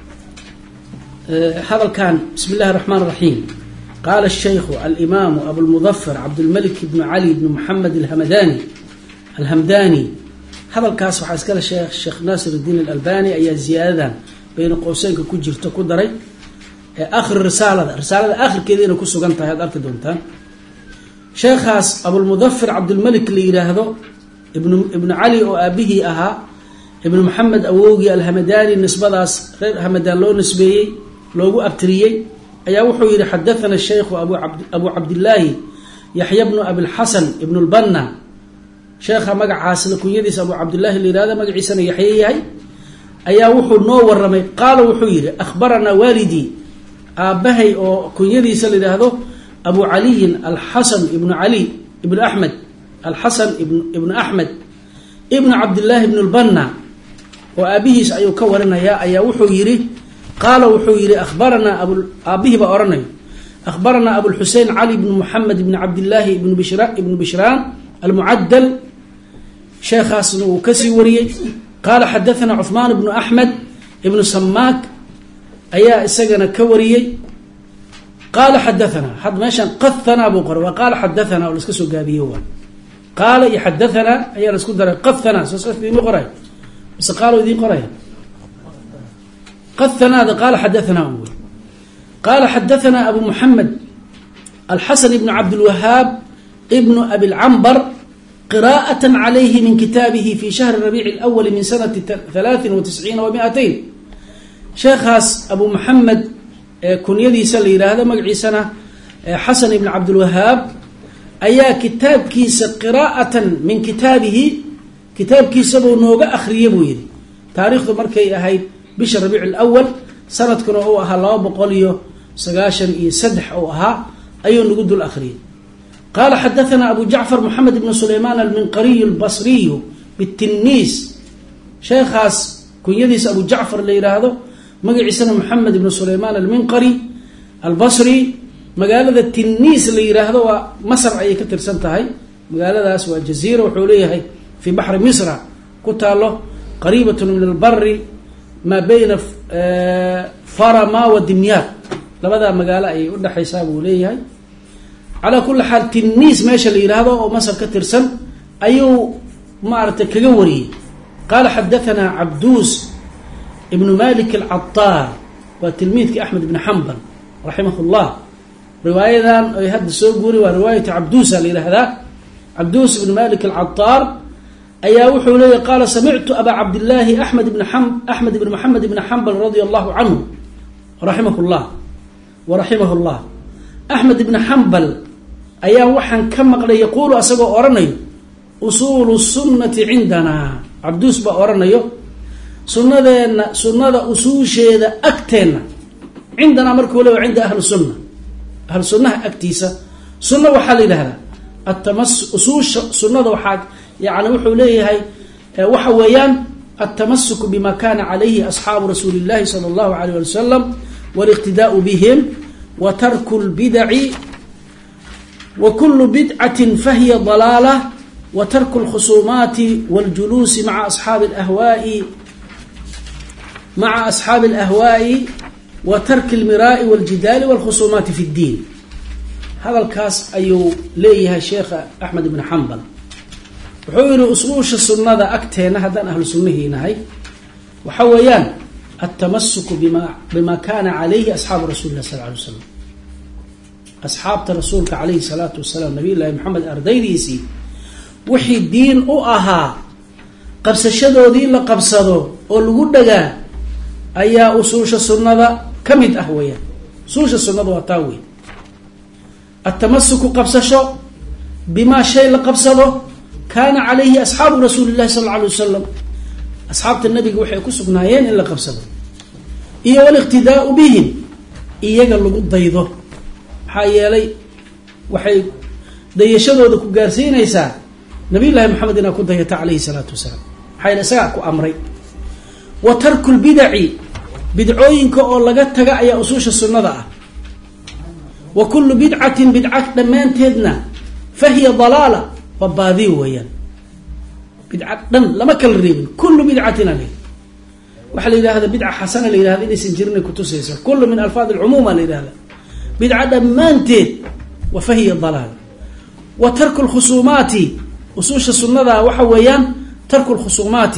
hadalkan bismi illahi raxmaan raxiim qaala الشhaykhu alimaamu abulmudafir cabdulmalik bnu cali bnu moxamed alhamdani hadalkaas waxaa iskale sheekh naasir الdiin alalbani ayaa ziyaadadan bayna qowseynka ku jirto ku daray akhri risaalada akhirkeeda inay ku sugan tahay ad arki doontaan sheekhaas abulmudafir cabdulmalik la yidhaahdo ibnu cali oo aabihii ahaa ibnu moxamed awowgii alhamadani nisbadaas reer hamadaan loo nisbeeyey loogu abtiriyey ayaa wuxuu yihi xadathana shaykhu abu cabdillaahi yaxya bnu abilxasan ibnu lbanna sheekha magacaasna kunyadiisa abu cabdillaahi la yihahdo magaciisana yaxye yahay ayaa wuxuu noo waramay qaala wuxuu yihi akhbaranaa waalidii aabbahay oo kunyadiisa la yidhaahdo abu caliyin alxasan ibnu cali ibnu axmed alxasan ibnu axmed ibnu cabdillaahi ibnu lbanna oo aabihiis ayuu ka warinayaa ayaa wuxuu yihi qaala wuxuu yihi akhbaranaa aabihii baa oranayo akhbaranaa abulxusein cali bnu moxamed ibni cabdillaahi ibnu bishraan almucadal sheekhaasna uu kasii wariyey qaala xadathana cuثmaan bnu axmed ibnu samaak ayaa isagana ka wariyey qaala xadathana had meeshaan qahanaa buu qoray waa qaala xadathana oo laska soo gaabiye waa qaala iyo xadathana ayaa la isku daray qahanaa soo idiinma qoray mise qaalo idiin qoraya qathanaada qaala xadathana qaala xadathana abu moxamed alxasan ibnu cabdilwahaab ibnu abilcambar qراءة عalayhi min kitaabihi fi shahri rabiic اlأwli min sanati 93 و200 sheekhaas abu moxamed kunyadiisa la yidhaahdo magaciisana xasan ibn cabdilwahaab ayaa kitaabkiisa qراءatan min kitaabihi kitaabkiisabuu nooga akriye buu yihi taariikhdu markay ahayd bisha rabiic اlأwal sanadkuna uu ahaa 293 uu ahaa ayuu nagu dul akriyey qaala xadathana abu jacfar moxamed ibnu sulaymaan alminqariy albasriyu bitiniis sheekhaas kunyadiisa abu jacfar la yidhaahdo magaciisana moxamed ibnu sulaymaan alminqari albasri magaalada tiniis la yidhaahdo waa masr ayay ka tirsan tahay magaaladaas waa jaziira wuxuu leeyahay fii baxri misra ku taalo qariibat min albari maa bayna farama wa dimyaar labadaa magaalo ayay udhexaysaa buu leeyahay calaa kuli xaal tiniis meesha la yidhaahdo oo masar ka tirsan ayuu maaragtay kaga wariyey qaala xadathana cabduus ibnu malik alcataar waa tilmiidkii axmed ibni xambal raximah llah riwaayadan ay hadda soo guuri waa riwaayatu cabduusa la yidhaahdaa cabduus ibnu malik alcataar ayaa wuxuu leeyahy qaala samictu abaa cabdillaahi axmed ibn moxamed ibni xambal radia allahu canhu raximah llah waraximah llah axmed ibni xambal ayaa waxaan ka maqlay yaquulu asagoo oranayo usuulu sunnati cindanaa cabduus baa oranayo sunnada usuusheeda agteenna cindanaa markuu le cinda ahli sunna ahlu sunnaha agtiisa sunna waxaa la yidhahdaa usuusha sunnada waxaa yani wuxuu leeyahay waxa weeyaan altamasuku bima kana calayhi asxaabu rasuuli اllahi salى اllahu alayh ali wasalam wاliqtidaau bihim wa tarku اlbidaci wa kulu bidcati fahiya dalaalة wa tarku اlkhusuumaati wاljuluusi maca asxaabi اlahwaa'i وترك المراء والجدال والخصومات في الدين. هذا الكاس أيو ليها الشيخ أحمد بن حنبل وحول أصوش السنة ذا أكتين هذا أهل السنة هنا وحويان التمسك بما كان عليه أصحاب رسول الله صلى الله عليه وسلم. أصحاب رسولك عليه الصلاة والسلام نبي الله محمد أرديديسي وحي الدين أها قبسشدو دين لقبسدو والقدقا أي أصوش السنة ذا كمد أهويا أصوش السنة ذا وطاوي التمسك قبسشو بما شيء لقبسدو كان عليه أصحاب رسول الله صلى الله عليه وسلم. أصحاب النبي وحي كسبنايين إلا قبسدو إيه والاقتداء بهم إيه قال له ضيضه حيالي وحي ديشدو ذكو قارسين إيسا نبي الله محمد إنه كنت يتع عليه الصلاة والسلام حيالي ساعكو أمري. وترك البدع بدعوينك أو لقد تقع يا أصوش السنة ذا وكل بدعة دمان تهدنا فهي ضلالة وباذي ويان بدعة لما كل ريب كل بدعة عليه وحل إلى هذا بدعة حسنة إلى هذا ليس نجرني كتوسيسا كل من ألفاظ العموم إلى هذا بدعة دمان تهد وفهي ضلالة. وترك الخصومات أصوش السنة ذا وحويان ترك الخصومات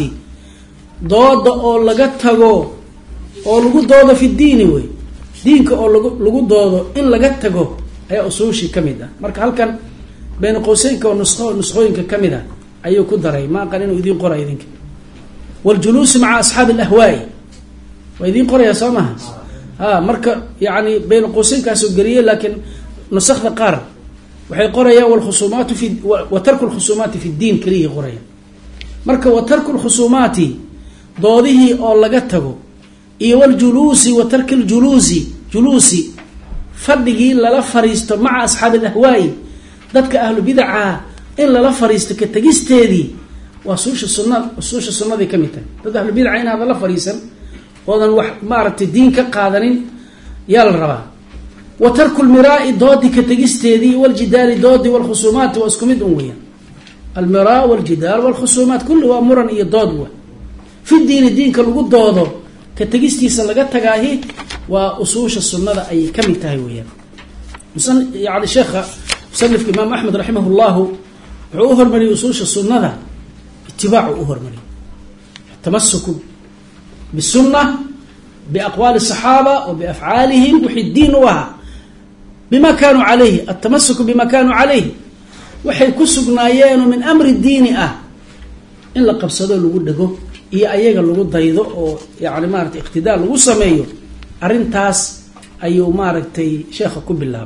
ضد أو لقد تجو أو لقد ضد في الدين وي دينك أو لقد ضد إن لقد تجو أي أصوشي كميدا مرك هل كان بين قوسين كونسخوين كميدا أي كدري ما قال إنه يدين قرأ يدينك. والجلوس مع أصحاب الأهواء ويدين قرأ يا سامها مرك يعني بين قوسين كاسوجرية لكن نسخ ذقار وحي قرأ والخصومات في وترك الخصومات في الدين كريه قرأ مرك وترك الخصومات ضاده أو لقته إيه والجلوس وترك الجلوس فردقي لا فريست مع أصحاب الأهواء ذاتك أهل بدعة إلا لا فريست كتجستدي وصوش السنة ذي كميتا ذات أهل بدعة إن هذا لا فريسا وهذا مارة الدين كقادرين يا الربا. وترك المراء ضاد كتجستدي والجدال ضاد والخصومات واسكمد أمويا المراء والجدال والخصومات كله أمرا إيه ضاد في الدين كالوجود ضاده كتجستي سلقت تجاهي وأصوش السنة أي كم تهوية يعني شيخ مصنف الإمام أحمد رحمه الله عوهر من أصوش السنة اتباع عوهر من التمسك بالسنة بأقوال الصحابة وبأفعالهم وحي الدين وها بما كانوا عليه التمسك بما كانوا عليه وحي كسبنايان من أمر الدين إن لقب صدوا لقده إيه أيها اللي قد ضيضه أو يعني مارت اقتدار لو سميه أرنتاس أيو مارتي شيخ كوب الله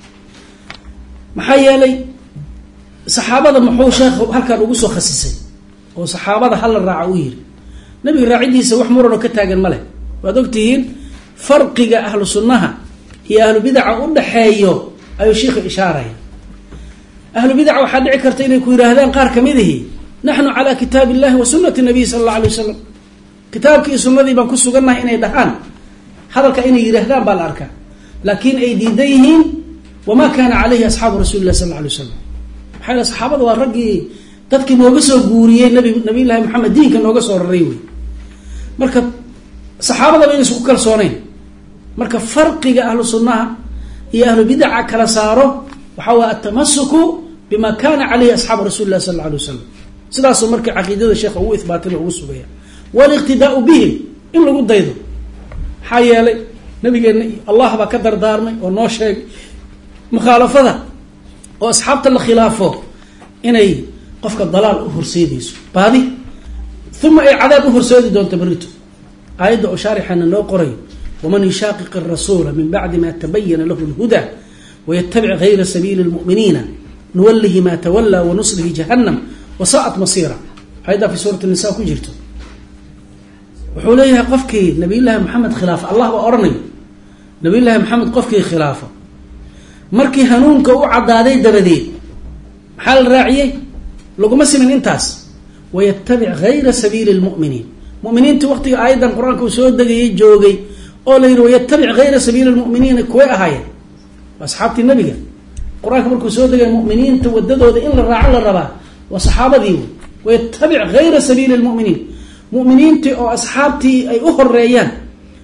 محيا لي صحابة محو شيخ هل كانوا قصوا خسيسين وصحابة هل الرعوير نبي الرعيدي سوح مرة كتاج الملك ودكتين فرق أهل السنة هي أهل بدعة أم حيو أيو شيخ إشارة أهل بدعة وحد عكرتين يكون هذا قار كمذه نحن على كتاب الله وسنة النبي صلى الله عليه وسلم كتابك السنة ذي بنكسو قلنا إنه دهان هذا كأنه يرهدان بالأركان لكن أيديهم وما كان عليه أصحاب رسول الله صلى الله عليه وسلم حين أصحابه والرقي تذكي نوغسو قوريين نبي الله محمد دين كان نوغسو الريوي مركب صحابة بين سوق كالصونين مركب فرق أهل السنة هي أهل بدعة كالساره وحوى التمسك بما كان عليه أصحاب رسول الله صلى الله عليه وسلم سلاس مركب عقيدة الشيخ هو إثبات له وسبيا والاقتداء بهم إن لو ضيضه حيالي نبي الله بقدر دارمي ونوشي مخالفة وأصحابته الخلافه إني قفك الضلال أهرسيديس بهذه ثم عذاب أهرسيدي دون تبريته آية أشارحا أنه قري ومن يشاقق الرسول من بعد ما تبين له الهدى ويتبع غير سبيل المؤمنين نوله ما تولى ونصله جهنم وساءت مصيرا هذا في سورة النساء كجرته وحوليها قفكي نبي الله محمد خلافه الله وأرني نبي الله محمد قفكي خلافه مركي هنونك وعدادي دبدي حال راعيه لو مسي من انتاس ويتبع غير سبيل المؤمنين مؤمنين تو وقت ايضا قرانك وسو دغي جوغي او ليرو يتبع غير سبيل المؤمنين كوي اهايه واصحاب النبي قرانك مركو سو دغي المؤمنين توددود ان الراعي للربا وصحابتي ويتبع غير سبيل المؤمنين مؤمنين تي او اصحابتي اي اخريان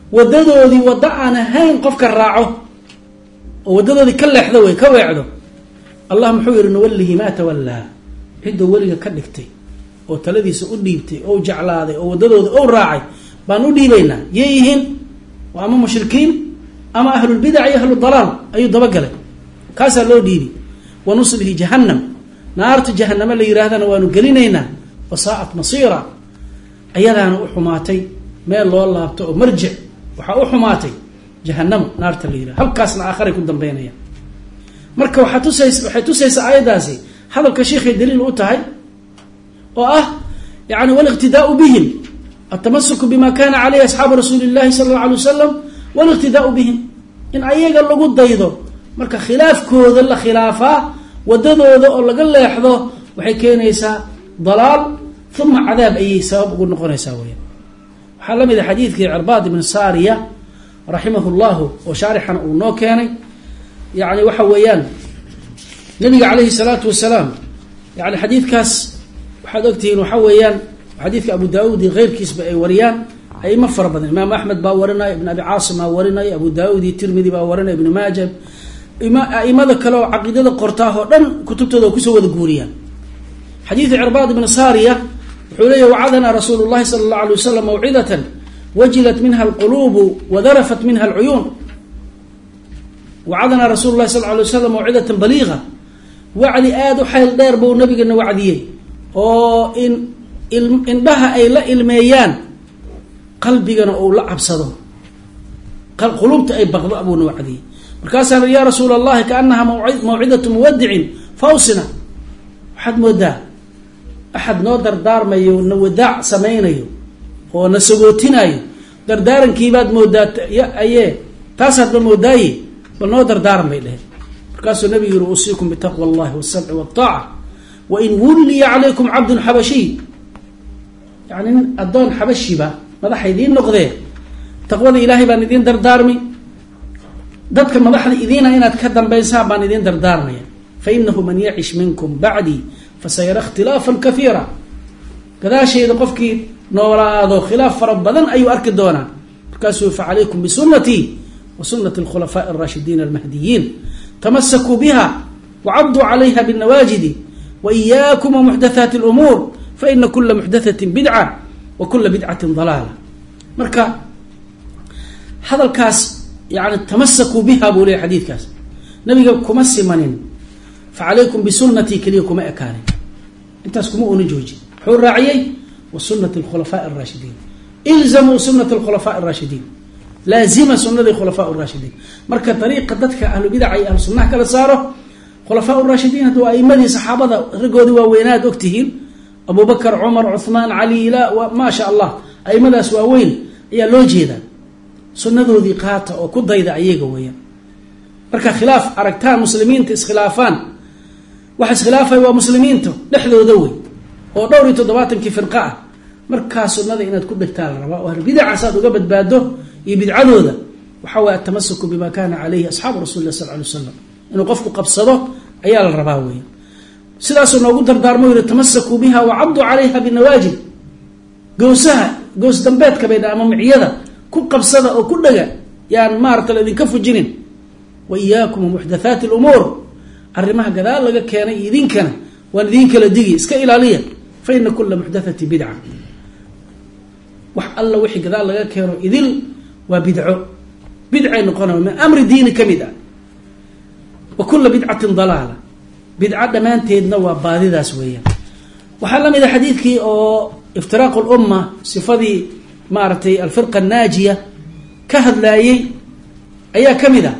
wadadoodii wada aan ahayn qofka raaco oo wadadoodii ka leexdo way ka weecdo allah muxuu yiri nuwallihi ma tawalla cidda waliga ka dhigtay oo taladiisa u dhiibtay oo jeclaaday oo wadadooda oo raacay baan u dhiibaynaa yeeyihiin waa ama mushrikiin ama ahlul bid'ah iyo ahlul dalaal ayu dabagalay kaasa loo dhiibi wa nuslihi jahannam naarta jahannama la yiraahdana waanu gelinaynaa wasaa'at masira ayadana u xumaatay meel loo laabto oo marjic waxa u xumaatay jahannam naarta la yiraahdo halkaasna aakhire ku dambeynaya marka waxay tusaysaa aayadaasi hadalka sheekhay daliil u tahay oo ah yani wal iqtidaa'u bihim التمسك بما كان عليه أصحاب رسول الله صلى الله عليه وسلم والاقتداء بهم إن أيها لغو ضيضو مركا خلاف كوذا لا خلافا وددوذا أو لغا ليحظو وحي كينيسا ضلال ثم عذاب أي سبب قلنا قلنا يساويا وحلم إذا حديث عرباد بن سارية رحمه الله وشارحا ونو كان يعني وحويان نبي عليه الصلاة والسلام يعني حديث كاس وحدوكتين وحويان حديث أبو داود غير كسب أي وريان أي مفر بدن الإمام أحمد باورنا ابن أبي عاصم باورنا أبو داود الترمذي باورنا ابن ماجه إما ذكروا عقيدة قرطاه لن كتبت ذو كسوة ذكوريان حديث عرباد بن سارية حولي وعدنا رسول الله صلى الله عليه وسلم موعظة وجلت منها القلوب وذرفت منها العيون وعدنا رسول الله صلى الله عليه وسلم موعظة بليغة وعلي آد حيل دير بو نبي وعديه أو indhaha ay la ilmeeyaan qalbigana uu la cabsado qulubta ay baqdo abuna wacdi markaasana ya rasuul allah kaanaha maw'idatu muwaddi'in fawsina waxad moodaa ahad noo dardaarmayo na wadaac sameeynayo oo na sagootinayo dardaarankiibaad moodaa aye taasad moodaay bal noo dardaarmay leh markaasuu nabiga ruusiikum bi taqwa allah was-sam'i wat-ta'a wa in wulliya alaykum 'abdun habashi يعني أدون حبشي با مدح يدين نقضي تقوى إلهي بان يدين دردارمي ضدك مدح يدين إن أتكدم بيسا بان يدين دردارمي فإنه من يعيش منكم بعدي فسيرى اختلافا كثيرا كذا شيء قفك نورا هذا خلاف فربضا أي أركد دونا فكاسوا فعليكم بسنتي وسنة الخلفاء الراشدين المهديين تمسكوا بها وعضوا عليها بالنواجد وإياكم ومحدثات الأمور فإن كل محدثة بدعة وكل بدعة ضلالة مركا هذا الكاس يعني تمسكوا بها بولي حديث كاس نبيكم السمنين فعليكم بسنتي كليكم أكاني انت اسكموا نجوجي حور راعيي وسنة الخلفاء الراشدين إلزموا سنة الخلفاء الراشدين لازم سنة الخلفاء الراشدين مركا طريقة ذاتك أهل بدع أهل سنة كلا صاروا خلفاء الراشدين هدوا أئمة صحابة رقودوا ووينات أكتهين أبو بكر عمر عثمان علي لا وما شاء الله أي مدى سواوين يا لوجيدا سنة ذي قاطع وكل ذي أيجا ويا بركة خلاف أركتان مسلمين تس خلافان وحس خلافه ومسلمين تو لحظة ذوي ودوري تضباط كيف فرقة مركز سنة ذي إن تكون بكتال ربا وهل بدع عصاد وقبل باده يبدع ذا وحاول التمسك بما كان عليه أصحاب رسول الله صلى الله عليه وسلم إنه قفوا قبصده أيال الرباوي sidaas oo noogu dardaarmo inay tamassaku biha wa 'addu 'alayha bin nawajid goos dambeedka bay ama miciyada ku qabsada oo ku dhaga yaan maarta la idinka fujinin wa iyaakum muhdathat al-umur arrimaha gadaal laga keenay idinkana waan idin kala digi iska ilaaliya fa inna kull muhdathati bid'ah wax alla wixii gadaal laga keeno idil waa bid'ay noqonaa min amri diini kamida wa kull bid'atin dalalah بدعة دمان تيدنا وبادي ذا سويا وحلم إذا حديثك أو افتراق الأمة صفدي مارتي الفرقة الناجية كهد لاي أيا كمذا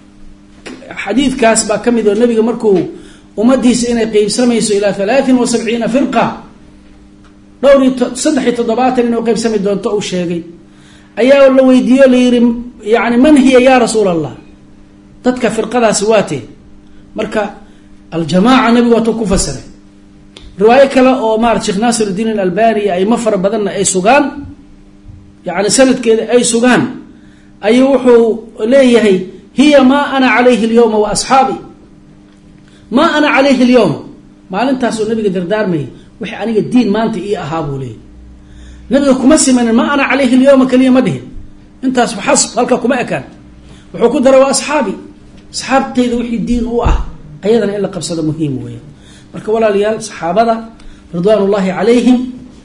حديث كاسبا كمذا النبي مركو ومدي سئنا قيب سميسو إلى 73 فرقة دوري صدحي تضبات إنه قيب سمي دون تقو الشيقي أيا والله ويديو ليرم يعني من هي يا رسول الله تتك فرقة ذا سواتي مركا الجماعة نبي وتوقف فسره رواية كلا أو مار شيخ ناصر الدين الألباني أي مفر بدلنا أي سجان يعني سنة كده أي سجان أي وحو ليه هي ما أنا عليه اليوم وأصحابي ما أنا عليه اليوم ما أنت سو نبي قدر دارمي وحي أنا الدين ما أنت إيه أهابه ليه نبي كمسي من ما أنا عليه اليوم كلية مده intaas xasb halka kuma ekaan wuxuu ku daray waa asxaabtayda wixii diin u ah ayadana in la qabsado muhiim weeye marka walaalayaal saxaabada ridwaanullaahi calayhim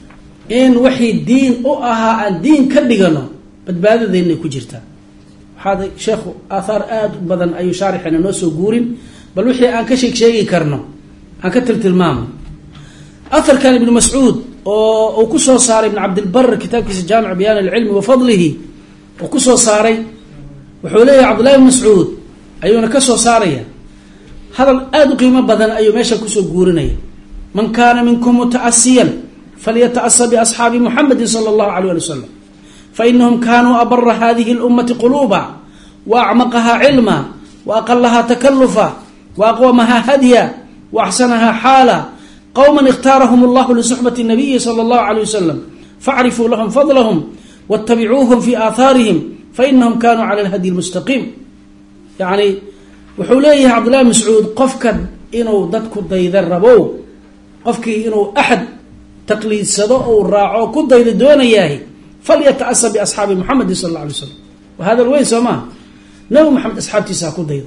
in wixii diin u ahaa aan diin ka dhigano badbaadadeennay ku jirtaa waxaa sheekhu aathaar aada u badan ayuu shaarixina noo soo guurin bal wixii aan ka sheegi karno aan ka tilmaamo aharkan ibnu mascuud oo uu ku soo saaray ibn cabdilbar kitaabkiisa jaamic bayaan alcilmi wa fadlihi uu ku soo saaray wuxuu leeyahay cabdullahi ibn mascuud ayuuna ka soo saaraya hadal aada u qiimo badan ayuu meesha kusoo guurinaya man kaana minkum muta'asiyan falyata'asa biasxaabi muxamedin sala allahu alayh ali wasalam fainahum kanuu abara hadihi اlummati quluuba waacmaqaha cilma waaqalaha takalufa waaqwamaha hadya waaxsanaha xaala qowma اkhtaarahum allahu lisuxbati nabiyi sala allahu alayh wasalam facrifuu lahum fadlahum waاtabicuuhum fi aahaarihim fainahum kanuu cala alhadyi اlmustaqiim yani wuxuu leeyahay cabdullahi mascuud qofka inuu dadku dayda rabow qofkii inuu axad taqliidsado ou raaco ku dayda doonayahay falyata'asa biasxaabi muxamedin sal alla alay slam wa hada weyn soo maha nabi maxamed asxaabtiisa ha ku daydo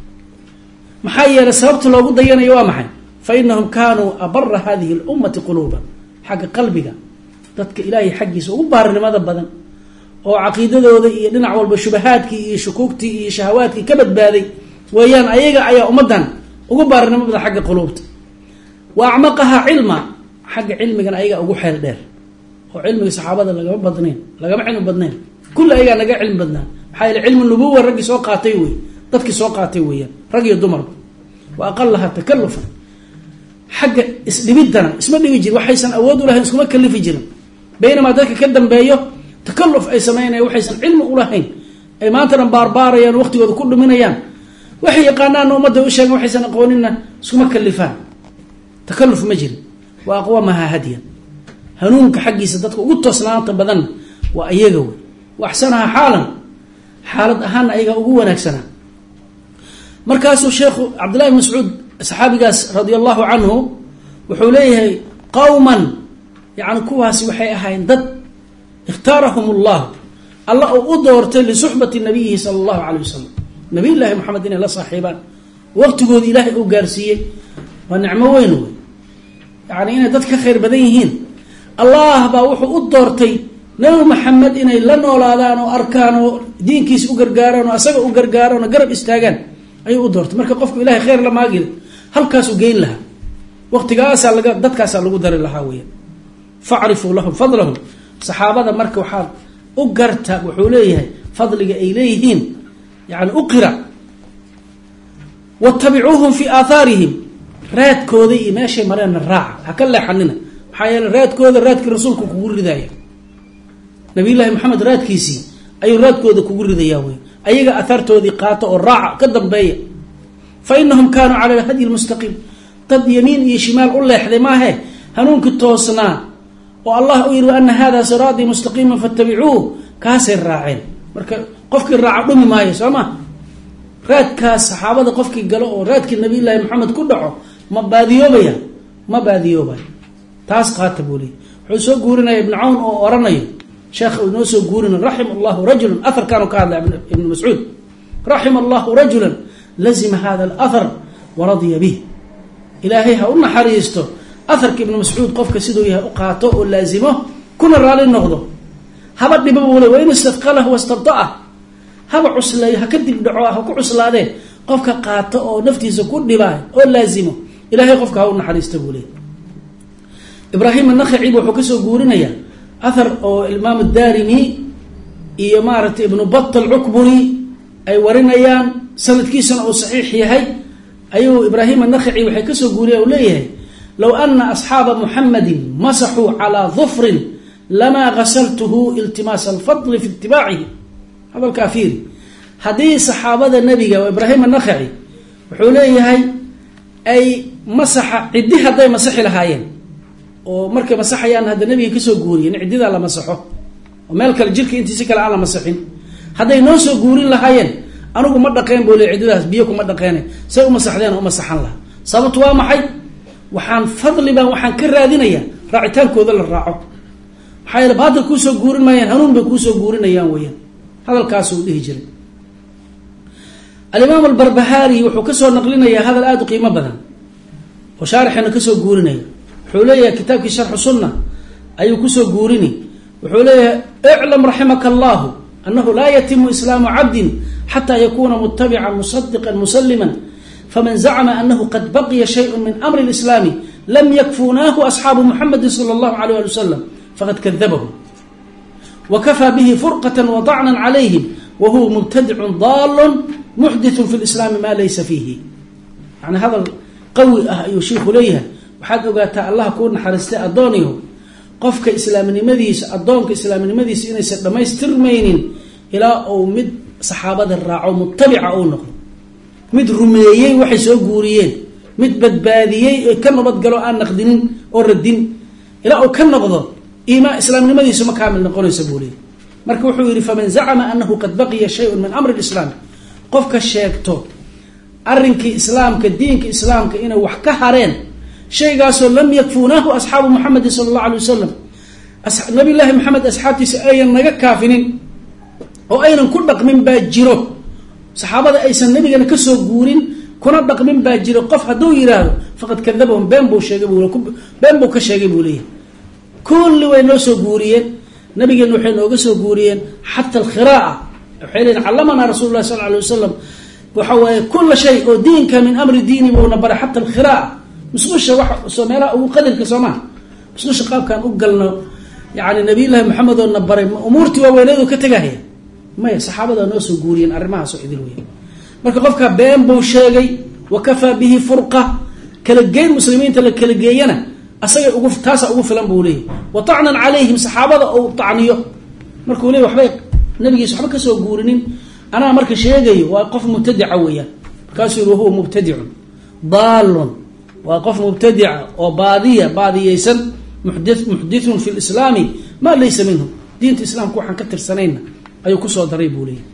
maxaa yeelay sababta loogu dayanayo waa maxay fainahum kanuu abara hadihi اlummati quluuba xagga qalbiga dadka ilaahay xaggiisa ugu baarinimada badan oo caqiidadooda iyo dhinac walba shubahaadkii iyo shukuugtii iyo shahawaadkii ka badbaaday weeyaan ayaga ayaa ummaddan ugu baarinimo badan xagga quluubta wa acmaqaha cilma xagga cilmigan ayaga ugu xeel dheer oo cilmiga saxaabada lagama cilmi badnayn kulli ayagaa naga cilmi badnaa maxaa yeele cilmu nubuwa raggii soo qaatay wey dadkii soo qaatay weeyaan rag iyo dumarba wa aqalaha takalufan xagga isdhibiddana isma dhibi jirin waxaysan awood u lahayn iskuma kalifi jirin baynamaa dadka ka dambeeyo takaluf ay sameynayaan waxaysan cilmi u lahayn ay maantana baarbaarayaan waqtigooda ku dhuminayaan waxay yaqaanaanna ummadda u sheegen waxaysan aqoonina iskuma kalifaan takaluf ma jirin wa aqwamaha hadyan hanuunka xaggiisa dadka ugu toosnaanta badan waa ayaga wey wa axsanaha xaalan xaalad ahaana ayaga ugu wanaagsanaa markaasuu sheekhu cabdillahi bn mascuud saxaabigaas radia allahu canhu wuxuu leeyahay qowman yani kuwaasi waxay ahayn dad ikhtaarahum allah alla uu u doortay lisuxbati nabiyihi sala allahu calayh wasalam nabiy llaahi moxamed inay la saaxiibaan waqtigooda ilaahay uu gaarsiiyey waa nicmo weyn wey yani inay dad ka khayr badan yihiin allah baa wuxuu u doortay nabi maxamed inay la noolaadaan oo arkaan oo diinkiisa u gargaaraan oo asaga u gargaaraan oo garab istaagaan ayuu u doortay marka qofku ilahay khayr la maagil halkaasuu geyn lahaa waqtigaasaa dadkaasaa lagu dari lahaa weya facrifuu lahum fadlahum saxaabada marka waxaad u garta wuxuu leeyahay fadliga ay leeyihiin yani u qira watabicuuhum fii aahaarihim raadkooda iyo meeshay mareenna raaca ha ka leexanina maxaa yeele raadkooda raadkii rasuulka kugu ridaya nabiyullaahi maxamed raadkiisii ayuu raadkooda kugu ridayaa wey ayaga ahaartoodii qaato oo raaca ka dambeeya fa inahum kaanuu cala alhadyi lmustaqiim dad yamiin iyo shimaal u leexday maahe hanuunkii toosnaa oo allah u yihi ana hada siraatii mustaqiima fattabicuuh kaasay raaceen marka qofkii raaca dhumi maayo soo ma raadkaas saxaabada qofkii galo oo raadkii nabiyullaahi maxamed ku dhaco ma baadiyoobaya taas qaata buu leeyay wuxuu soo guurinaya ibnu cawn oo oranayo sheekh uu noo soo guurina raxima allahu rajulan aharkaanu ka hadlay ibnu mascuud raxima allahu rajulan lazima hada alahar waradiya bih ilaahay ha u naxariisto aharka ibnu mascuud qofka siduu yahay u qaato oo laazimo kuna raali noqdo haba dhiba buu le wain istadqalahu wastabta'ah haba cuslay ha ka dib dhaco ha ku cuslaadee qofka qaato oo naftiisa ku dhibaa oo laazimo ilaahay qofka ha u naxariista buu leeyay ibraahim annakhaci wuxuu kasoo guurinayaa ahar oo imaam daarimi iyo maaragtay ibnu batal cukburi ay warinayaan sanadkiisana uu saxiix yahay ayuu ibraahim annakhaci waxay kasoo guuriya u leeyahay low ana asxaaba muxamadin masaxuu calaa dufrin lamaa gasaltuhu iltimaasa alfadli fi itibaacihi hadalkaa fiiri haddii saxaabada nebiga oo ibraahim annakhaci wuxuu leeyahay ay masaxa ciddi hadday masaxi lahaayeen oo markay masaxayaan hadda nabiga kasoo guuriyen ciddidaa la masaxo oo meel kale jirka intiisi kale aan la masaxin hadday noo soo guurin lahaayeen anigu ma dhaqeen buu le ciddidaas biyo kuma dhaqeene say u masaxdeen u masaxan lahaa sababtu waa maxay waxaan ka raadinayaa raacitaankooda la raaco maxaa yeele baatil kuusoo guurin maayaan hanuun bay kuusoo guurinayaan weyaan hadalkaasuu dhihi jiray. alimaam albarbahari wuxuu kasoo naqlinayaa hadal aada u qiimo badan oo shaarixana kasoo guurinaya. wuxuu leeyahay kitaabkii sharxu sunna ayuu kusoo guurini. wuxuu leeyahay iclam raximaka allahu anahu laa yatimu islaamu cabdin xataa yakuna mutabican musadiqan musalima faman zacma anahu qad baqiya shayء min amri اlislaami lam yakfunaahu asxaabu muxamadi salى اllahu alayh ali wasalam faqad kadabahu wakafaa bihi furqata wadacna calayhim wahuwa mubtadicun daalun muxditun fi lislaami maa laysa fiihi. yani hadal qawi ah ayuu shiiku leeyahay. waxaad ogaataa allah kuu naxariistay addooniyo qofka islaamnimadiisa addoonka islaamnimadiisa inaysan dhammaystirmaynin ilaa uu mid saxaabada raaco mutabica uu noqdo, mid rumeeyey waxay soo guuriyeen, mid badbaadiyey ka nabadgalo aan naqdinin oo radin, ilaa uu ka noqdo islaamnimadiisu ma kaamil noqonaysa buu leeyahy. marka wuxuu yihi faman zacma anahu qad baqiya shayun min amri lislaam, qofka sheegto arrinkii islaamka diinka islaamka inay wax ka hareen shaygaasoo lam yakfunaahu asxaabu muxamedi sala allahu alay wasalam, nabi llaahi maxamed asxaabtiisa ayan naga kaafinin oo aynan ku dhaqmin baa jiro, saxaabada aysan nabigana kasoo guurin kuna dhaqmin baa jiro. qof hadduu yidhaahdo faqad kadabahum been buu ka sheegay buu leeyahay. kulli way noo soo guuriyeen, nabigeena waxay nooga soo guuriyeen xata alkhiraa'a. waxay leeyiin callamanaa rasul lah sal alay wasalam waxa waaye kula shay oo diinka min amri diini buuna baray xata alkhiraa'a. musqusha soo meelaha ugu qadarka soo maha, musqusha qaabkaan u galno yani nabiyullaahi maxamed oo na baray umuurtii waaweyneedu ka tegahaya maya, saxaabada noo soo guuriyeen arrimahaasoo idil weya. marka qofka been buu sheegay, wakafaa bihi furqa, kala geyn muslimiinta la kala geeyana asagay taasa ugu filan buu leeyahy. wa tacnan calayhim, saxaabada ou tacniyo markuu leey waxbay nabigiisa waxba kasoo guurinin anaa marka sheegayo waa qof mubtadica weeyaan. markaasuu yihi wahuwa mubtadicun daalun, waa qof mubtadica oo baadiyeysan muxdithun fi lislaami maa laysa minhu, diinta islaamka waxaan ka tirsanayna ayuu kusoo daray buu leeyahay.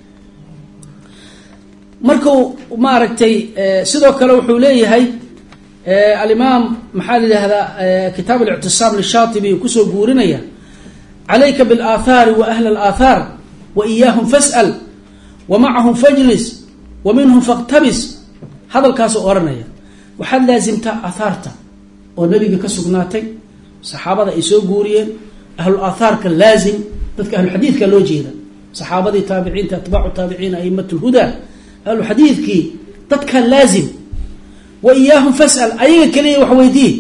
markuu maaragtay sidoo kale wuxuu leeyahay alimaam maxaa la yihahdaa kitaab alictisaam lishaatibi kusoo guurinaya calayka biاlaathaari wa ahla alaathaar wa iyaahum fas'al wa macahum fajlis wa minhum faqtabis. hadalkaasuu oranaya waxaad laasimtaa aathaarta oo nabiga ka sugnaatay, saxaabada ay soo guuriyeen, ahlu aathaarka laazim, dadka ahluxadiidka loo jeeda, saxaabadii taabiciinta atbaacu taabiciina a'imat lhudaa, ahluxadiidkii dadka laazim. wa iyaahum fas'al, ayaga keliya wax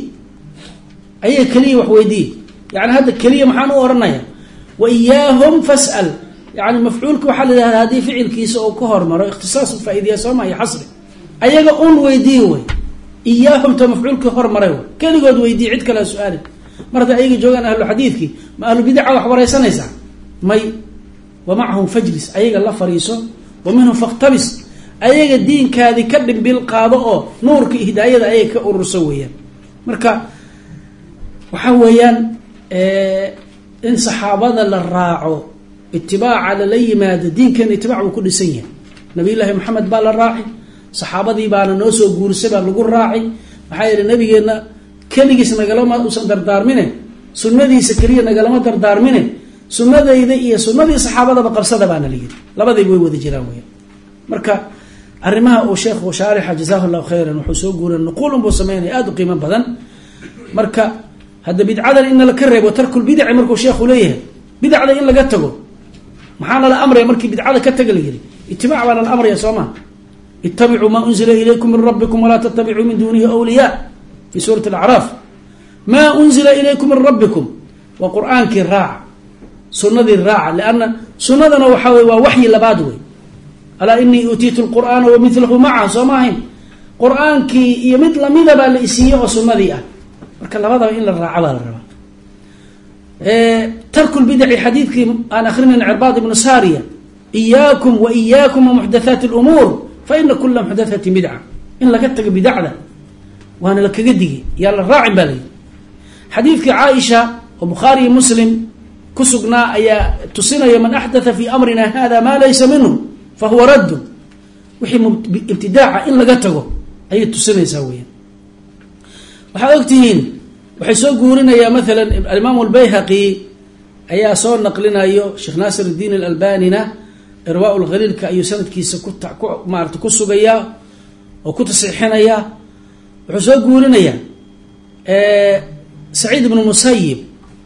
weydii, yani hadda keliya maxaan u oranaya wa iyaahum fas'al, yani mafcuulka waxaa la yihahda haddii ficilkiisa oo ka hormaro ikhtisaas faa'iidiya sooma iyo xasri, ayaga un weydii wey. iyaahumta mafcuulkii hormaray wey, keligood weydii, cid kalea su-aali. mar hadda ayaga joogaan ahlu xadiidkii ma ahlu bidaca wax wareysanaysaa may. wa macahum fajlis, ayaga la fariiso, wa minhum faqtabis, ayaga diinkaadii ka dhimbil qaado oo nuurka hidaayada ayaga ka ururso weeyaan. marka waxaa weeyaan in saxaabada la raaco, itibaaca lala yimaado, diinkeena itibaac buu ku dhisan yahay. nabiyullaahi maxamed baa la raaci, saxaabadii baana noo soo guurisay baa lagu raaci. maxaa yeele nabigeenna keligiis nagalama usan dardaarmine, sunnadiisa keliya nagalama dardaarmine, sunnadayda iyo sunnadii saxaabadaba qabsada baana la yidhi, labadayba way wada jiraan weeyaan. marka arrimaha uu sheekhu shaarixa jazaahu llahu khayran wuxuu soo guuray nuquulun buu sameynaya aada u qiimo badan. marka hadda bidcadan in laka reebo tarkulbidaci markuu sheekhu leeyahay bidacda in laga tago maxaana la amraya markii bidcada ka taga la yidhi itibaac baana la amraya soo maa. ittabicuu maa unzila ilaykum min rabbikum walaa tattabicuu min duunihi awliyaa fi suurati alacraaf. maa unzila ilaykum min rabbikum waa qur-aankii raaca, sunnadii raaca, lianna sunnadana waxaa wey waa waxyi labaad wey. alaa inii uutiitu lqur'aana wa milahu macaha soo ma ahayn, qur-aankii iyo mid lamidabaa la isiiyey oo sunnadii ah. marka labadaba in la raaca baa la rabaa. tarku lbidaci xadiidkii aan akrinayna cirbaad ibnu saariya, iyaakum wa iyaakum wa muxdathaati lumuur fa ina kula muxdathatin bidca, in laga tago bidacda waana la kaga digi yaa la raacin baa layidhi. xadiidkii caaisha oo bukhaariyi muslim ku sugnaa ayaa tusinaya man axdatha fii amrina hada maa laysa minhu fahuwa raddun, wixii ibtidaaca in laga tago ayay tusinaysaa weyaan. waxaad ogtihiin waxay soo guurinayaa maalan alimaam albayhaqi ayaa soo naqlinayo sheekh naasir iddiin alalbanina irwaa lkhaliilka ayuu sanadkiisa maarata ku sugayaa oo ku tasixinayaa. wuxuu soo guurinayaa saciid ibnu musayib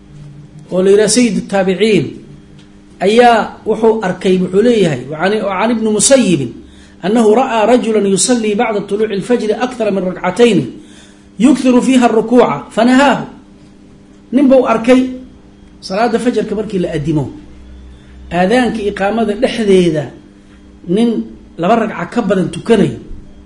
oo la yidhaha sayid الtaabiciin ayaa wuxuu arkay, wuxuu leeyahay can ibni musayibin anahu ra'aa rajula yusalii bacda طuluuci اlfajri akara min rakcatayn yukhiru fiiha الrukuuca fanahaahu. nin buu arkay salaada fajarka markii la adimo aadaanka iqaamada dhexdeeda nin 2 ragca ka badan tukanayo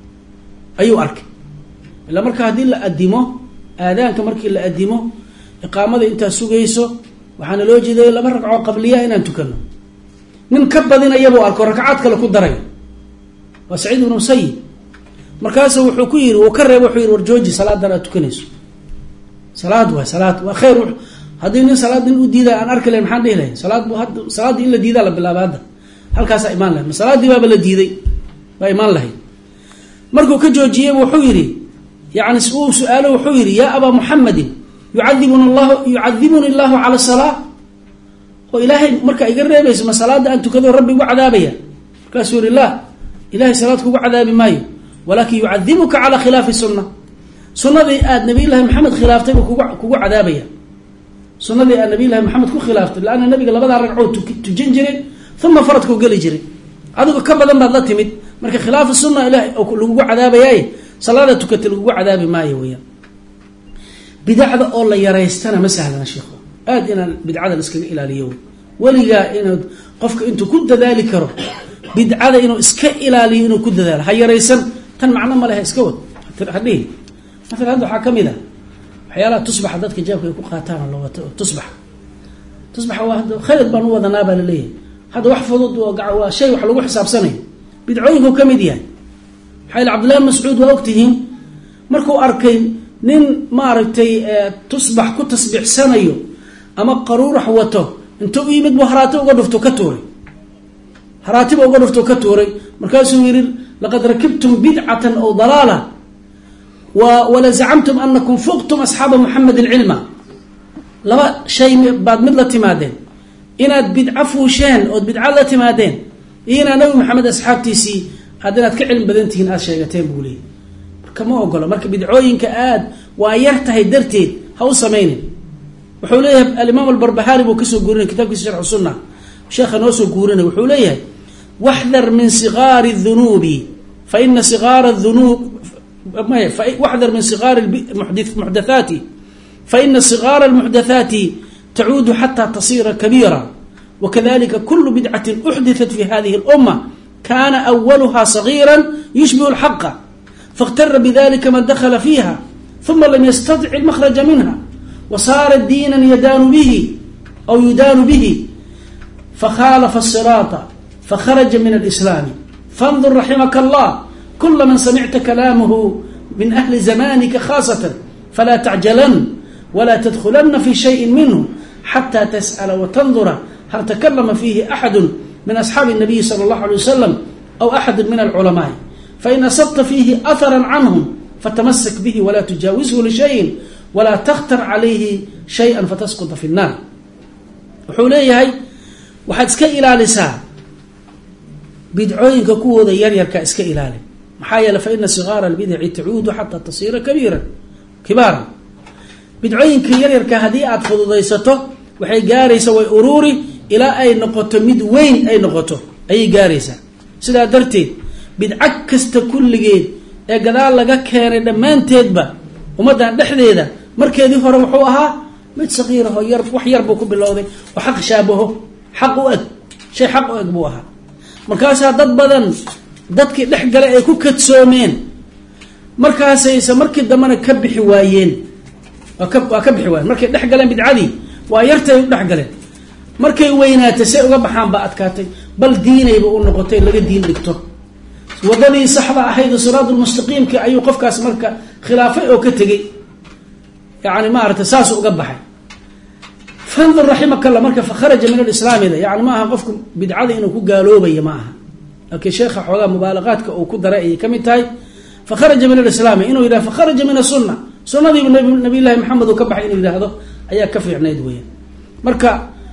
ayuu arkay. ilaa marka haddii la adimo aadaanka markii la adimo iqaamada intaa sugayso waxaana loo jeeday 2 ragcoo qabliya inaan tukano. nin ka badinayabuu arko ragcaad kale ku daray, waa saciid ibnu musayib. markaasu wuxuu ku yidhi, uu ka reebo, wuxuu yidhi war jooji salaadan aad tukanayso, salaad waa khayr. haddii nin salaad nin u diida aan arki lahayn maxaan dhihi lahayn? salaaddii in la diidaa la bilaaba hadda halkaasaa imaan lahayd. ma salaaddii baaba la diiday baa imaan lahayd. markuu ka joojiyey wuxuu yidhi, yani uu su-aalo wuxuu yidhi, yaa abaa muxamadin yucadibuni allahu cala salaa, oo ilaahay markaa iga reebayso ma salaada aan tukado rabbi ugu cadaabaya? markaasuu yihi la, ilahay salaad kugu cadaabi maayo, walaakin yucadibuka cala khilaafi sunna, sunadii aad nabiy llaahi maxamed khilaaftay buu kugu cadaabaya. sunadii aad nabiy llaahi maxamed ku khilaaftay, laanna nabiga 2 ragcoo tujin jiray uma faradkuu geli jiray, adigu ka badan baad la timid, marka khilaafu sunna ilahay lagugu cadaabayaaye salaada tukata lagugu cadaabi maayo weyaan. bidacda oo la yaraystana ma sahlana sheekhu, aad inaan bidcada iskaga ilaaliyo. weligaa inaad qofka intuu ku dadaali karo bidcada inuu iska ilaaliyo, inuu ku dadaalo, ha yaraysan. tan macno ma leha, iska wad hadhihi. maala hadda waxaa kamid a waxyaalaha tusbaxa dadka jeebka ay ku qaataan loo wato. tusbaxa waa khalad baan u wadanaa baa laleeyahay. hadda wax fudud waa shay wax lagu xisaabsanayo, bidcooyinku ka mid yahay. maxaa cabdullahi bin mascuud waa ogtihiin, markuu arkay nin maaragtay tusbax ku tasbiixsanayo ama qaruurax wato, intuu u yimid buu haraati uga dhufto ka tuuray, haraatiba uga dhufto ka tuuray. markaasuu yihi laqad rakibtum bidcatan aw dalaala wala zacamtum anakum fuqtum asxaaba muxamedin cilma. 2 shay baad mid la timaadeen, inaad bidco fuusheen ood bidco la timaadeen, iyo inaad nabi maxamed asxaabtiisii inaad ka cilmi badan tihiin aad sheegateen buu leeyay. marka ma ogolo, marka bidcooyinka aad waa yar tahay darteed ha u samaynin. wuxuu leeyahay alimaam albarbahaari buu kasoo guurinay kitaabkiisa sharxu sunna, sheekha noo soo guurinay. wuxuu leeyahay waxdar min sigaari dunuubi faina sigaara dunuub waxdar min sigaari muxdathaati faina sigaara almuxdathaati tacuudu xataa tasira kabiira wakadalika kulu bidcatin uxditat fi hadihi اlumma kana awaluha sagiira yushbihu اlxaqa faاktara bidalika man dakla fiiha uma lam yastadci اlmakhraja minha wasaara diina yudaanu bihi fakhaalafa الsiraata fakharaja min alislaami fandur raximaka allah kula man samicta kalaamuhu min ahli zamanika khaasatan falaa tacjalan wla tdkulana fi shayi minhu xatى tasأla watandura hal takalama fiihi axadu min asxaabi الnabiyi salى اllahu alيه wasalam aw axadu min alculamaai fain asabta fiihi ahara canhum fatamasak bihi wala tujaawizhu lishayin wala takhtar calayhi shaya fatasquta fi الnaar. wuxuu leeyahay waxaad iska ilaalisaa bidcooyinka kuwooda yaryarka iska ilaali. maxaa yeele faina sigaara اlbidci tacuudu xataa tasira kibaaran. bidcooyinka yaryarka haddii aad fududaysato waxay gaaraysaa, way uruuri ilaa ay noqoto mid weyn ay noqoto ayay gaaraysaa. sidaa darteed bidco kasta kulligeed ee gadaal laga keenay dhammaanteedba ummaddan dhexdeeda markeedii hore wuxuu ahaa mid sagiiraho yar, wax yar buu ku bilowday oo xaq shaabaho, xaq u eg, shay xaq u eg buu ahaa. markaasaa dad badan dadkii dhex gala ay ku kadsoomeen, markaasayse markii dambena ka bixi waayeen. waa ka bixi waayeen markay dhex galeen bidcadii, waa yartay u dhex galeen. markay weynaatay say uga baxaan baa adkaatay, bal diinayba u noqotay laga diin dhigto. wadadii saxda ahayd siraadulmustaqiimka ayuu qofkaas marka khilaafay oo ka tegey, yani maaragtay saasuu uga baxay. fandur raximaka allah marka fakharaja min alislaamida, yani ma aha qofku bidcada inuu ku gaaloobaya ma aha, laakiin sheekha xoogaa mubaalaqaadka uu ku daray ayay ka mid tahay. fakharaja min alislaami inuu yidhah fakharaja min asunna, sunnadiibu nabiy llaahi maxamed uu ka baxay inuu yidhaahdo ayaa ka fiicnayd weeyaan. marka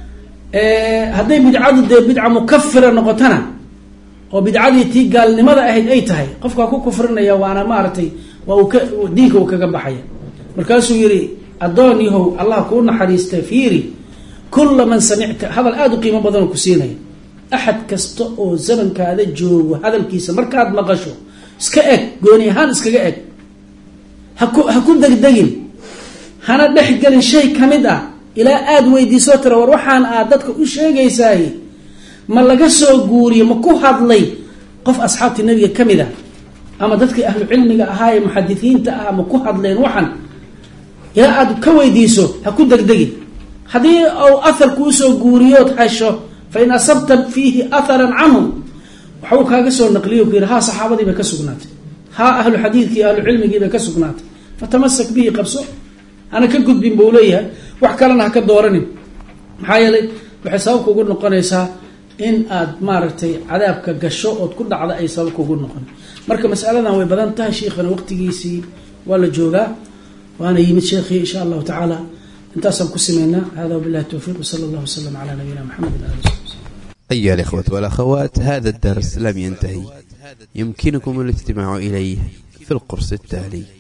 hadday bidcadu dee bidca mukafira noqotana oo bidcadii tii gaalnimada ahayd ay tahay qofkaa ku kufrinaya waana maaragtay waa uu diinka uu kaga baxaya. markaasuu yihi addoon yahow allah kuu naxariista fiiri kula man samicta, hadal aada u qiimo badanoo ku siinaya. axad kasta oo zamankaada joogo hadalkiisa markaad maqasho iska eg, gooni ahaan iskaga eg, ha ku degdegin, hana dhexgelin shay kamid ah ilaa aada weydiisoo tira war waxaan aad dadka u sheegaysaay ma laga soo guuriyo, ma ku hadlay qof asxaabtii nabiga ka mid ah ama dadkii ahlu cilmiga ahaa ee muxadisiinta ah ma ku hadleen waxan, ilaa aad ka weydiiso ha ku degdegin. haddii uu ahar kuusoo guuriyood hesho fain asabta fiihi aharan canhum, waxuu kaaga soo naqliyo ku yidhi haa saxaabadii bay ka sugnaatay, haa ahlu xadiidkii ahlu cilmigii bay ka sugnaatay, fatamasak bihi qabso, hana ka gudbin buu leeyahay, wax kalena ha ka dooranin. maxaa yeelay waxay sabab kugu noqonaysaa in aad maaragtay cadaabka gasho ood ku dhacda ay sabab kugu noqon. marka masaladan way badan tahay, sheikhana waqtigiisii waa la joogaa, waana yimid sheekhii insha allahu tacaala. intaasaan ku simaynaa. hada wabillahi tawfiiq wsala allahu wasalam calaa nabiyina maxamed ali w saxbi. أيها الإخوة والأخوات، هذا الدرس لم ينتهي، يمكنكم الاستماع إليه في القرص التالي.